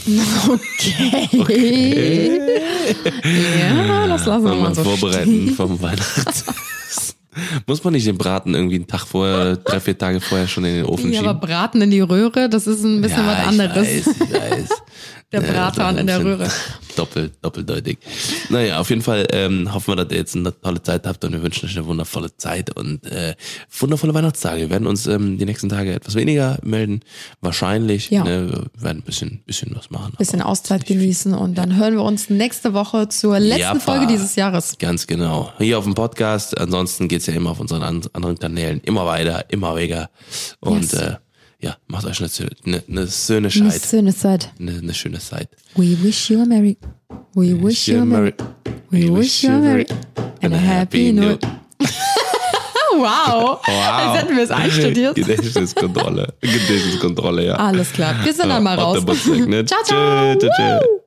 Okay. Ja, das lassen wir mal so vorbereiten vom Weihnachten. Muss man nicht den Braten irgendwie einen Tag vorher, 3-4 Tage vorher schon in den Ofen schieben? Ja, aber Braten in die Röhre, das ist ein bisschen was anderes. Ich weiß. Der Bratan in der Röhre. Doppeldeutig. Naja, auf jeden Fall hoffen wir, dass ihr jetzt eine tolle Zeit habt und wir wünschen euch eine wundervolle Zeit und wundervolle Weihnachtstage. Wir werden uns die nächsten Tage etwas weniger melden. Wahrscheinlich. Ja. Ne, wir werden ein bisschen was machen. Bisschen Auszeit genießen und dann hören wir uns nächste Woche zur letzten Folge dieses Jahres. Ganz genau. Hier auf dem Podcast. Ansonsten geht's ja immer auf unseren anderen Kanälen. Immer weiter, immer weiter. Und macht euch eine schöne Zeit. Eine schöne Zeit. We wish you a merry. We wish you a merry. We wish you a merry. And a happy new. Wow. Als hätten wir es einstudiert. Gedächtniskontrolle, ja. Alles klar. Wir sind dann mal raus. Ciao, ciao.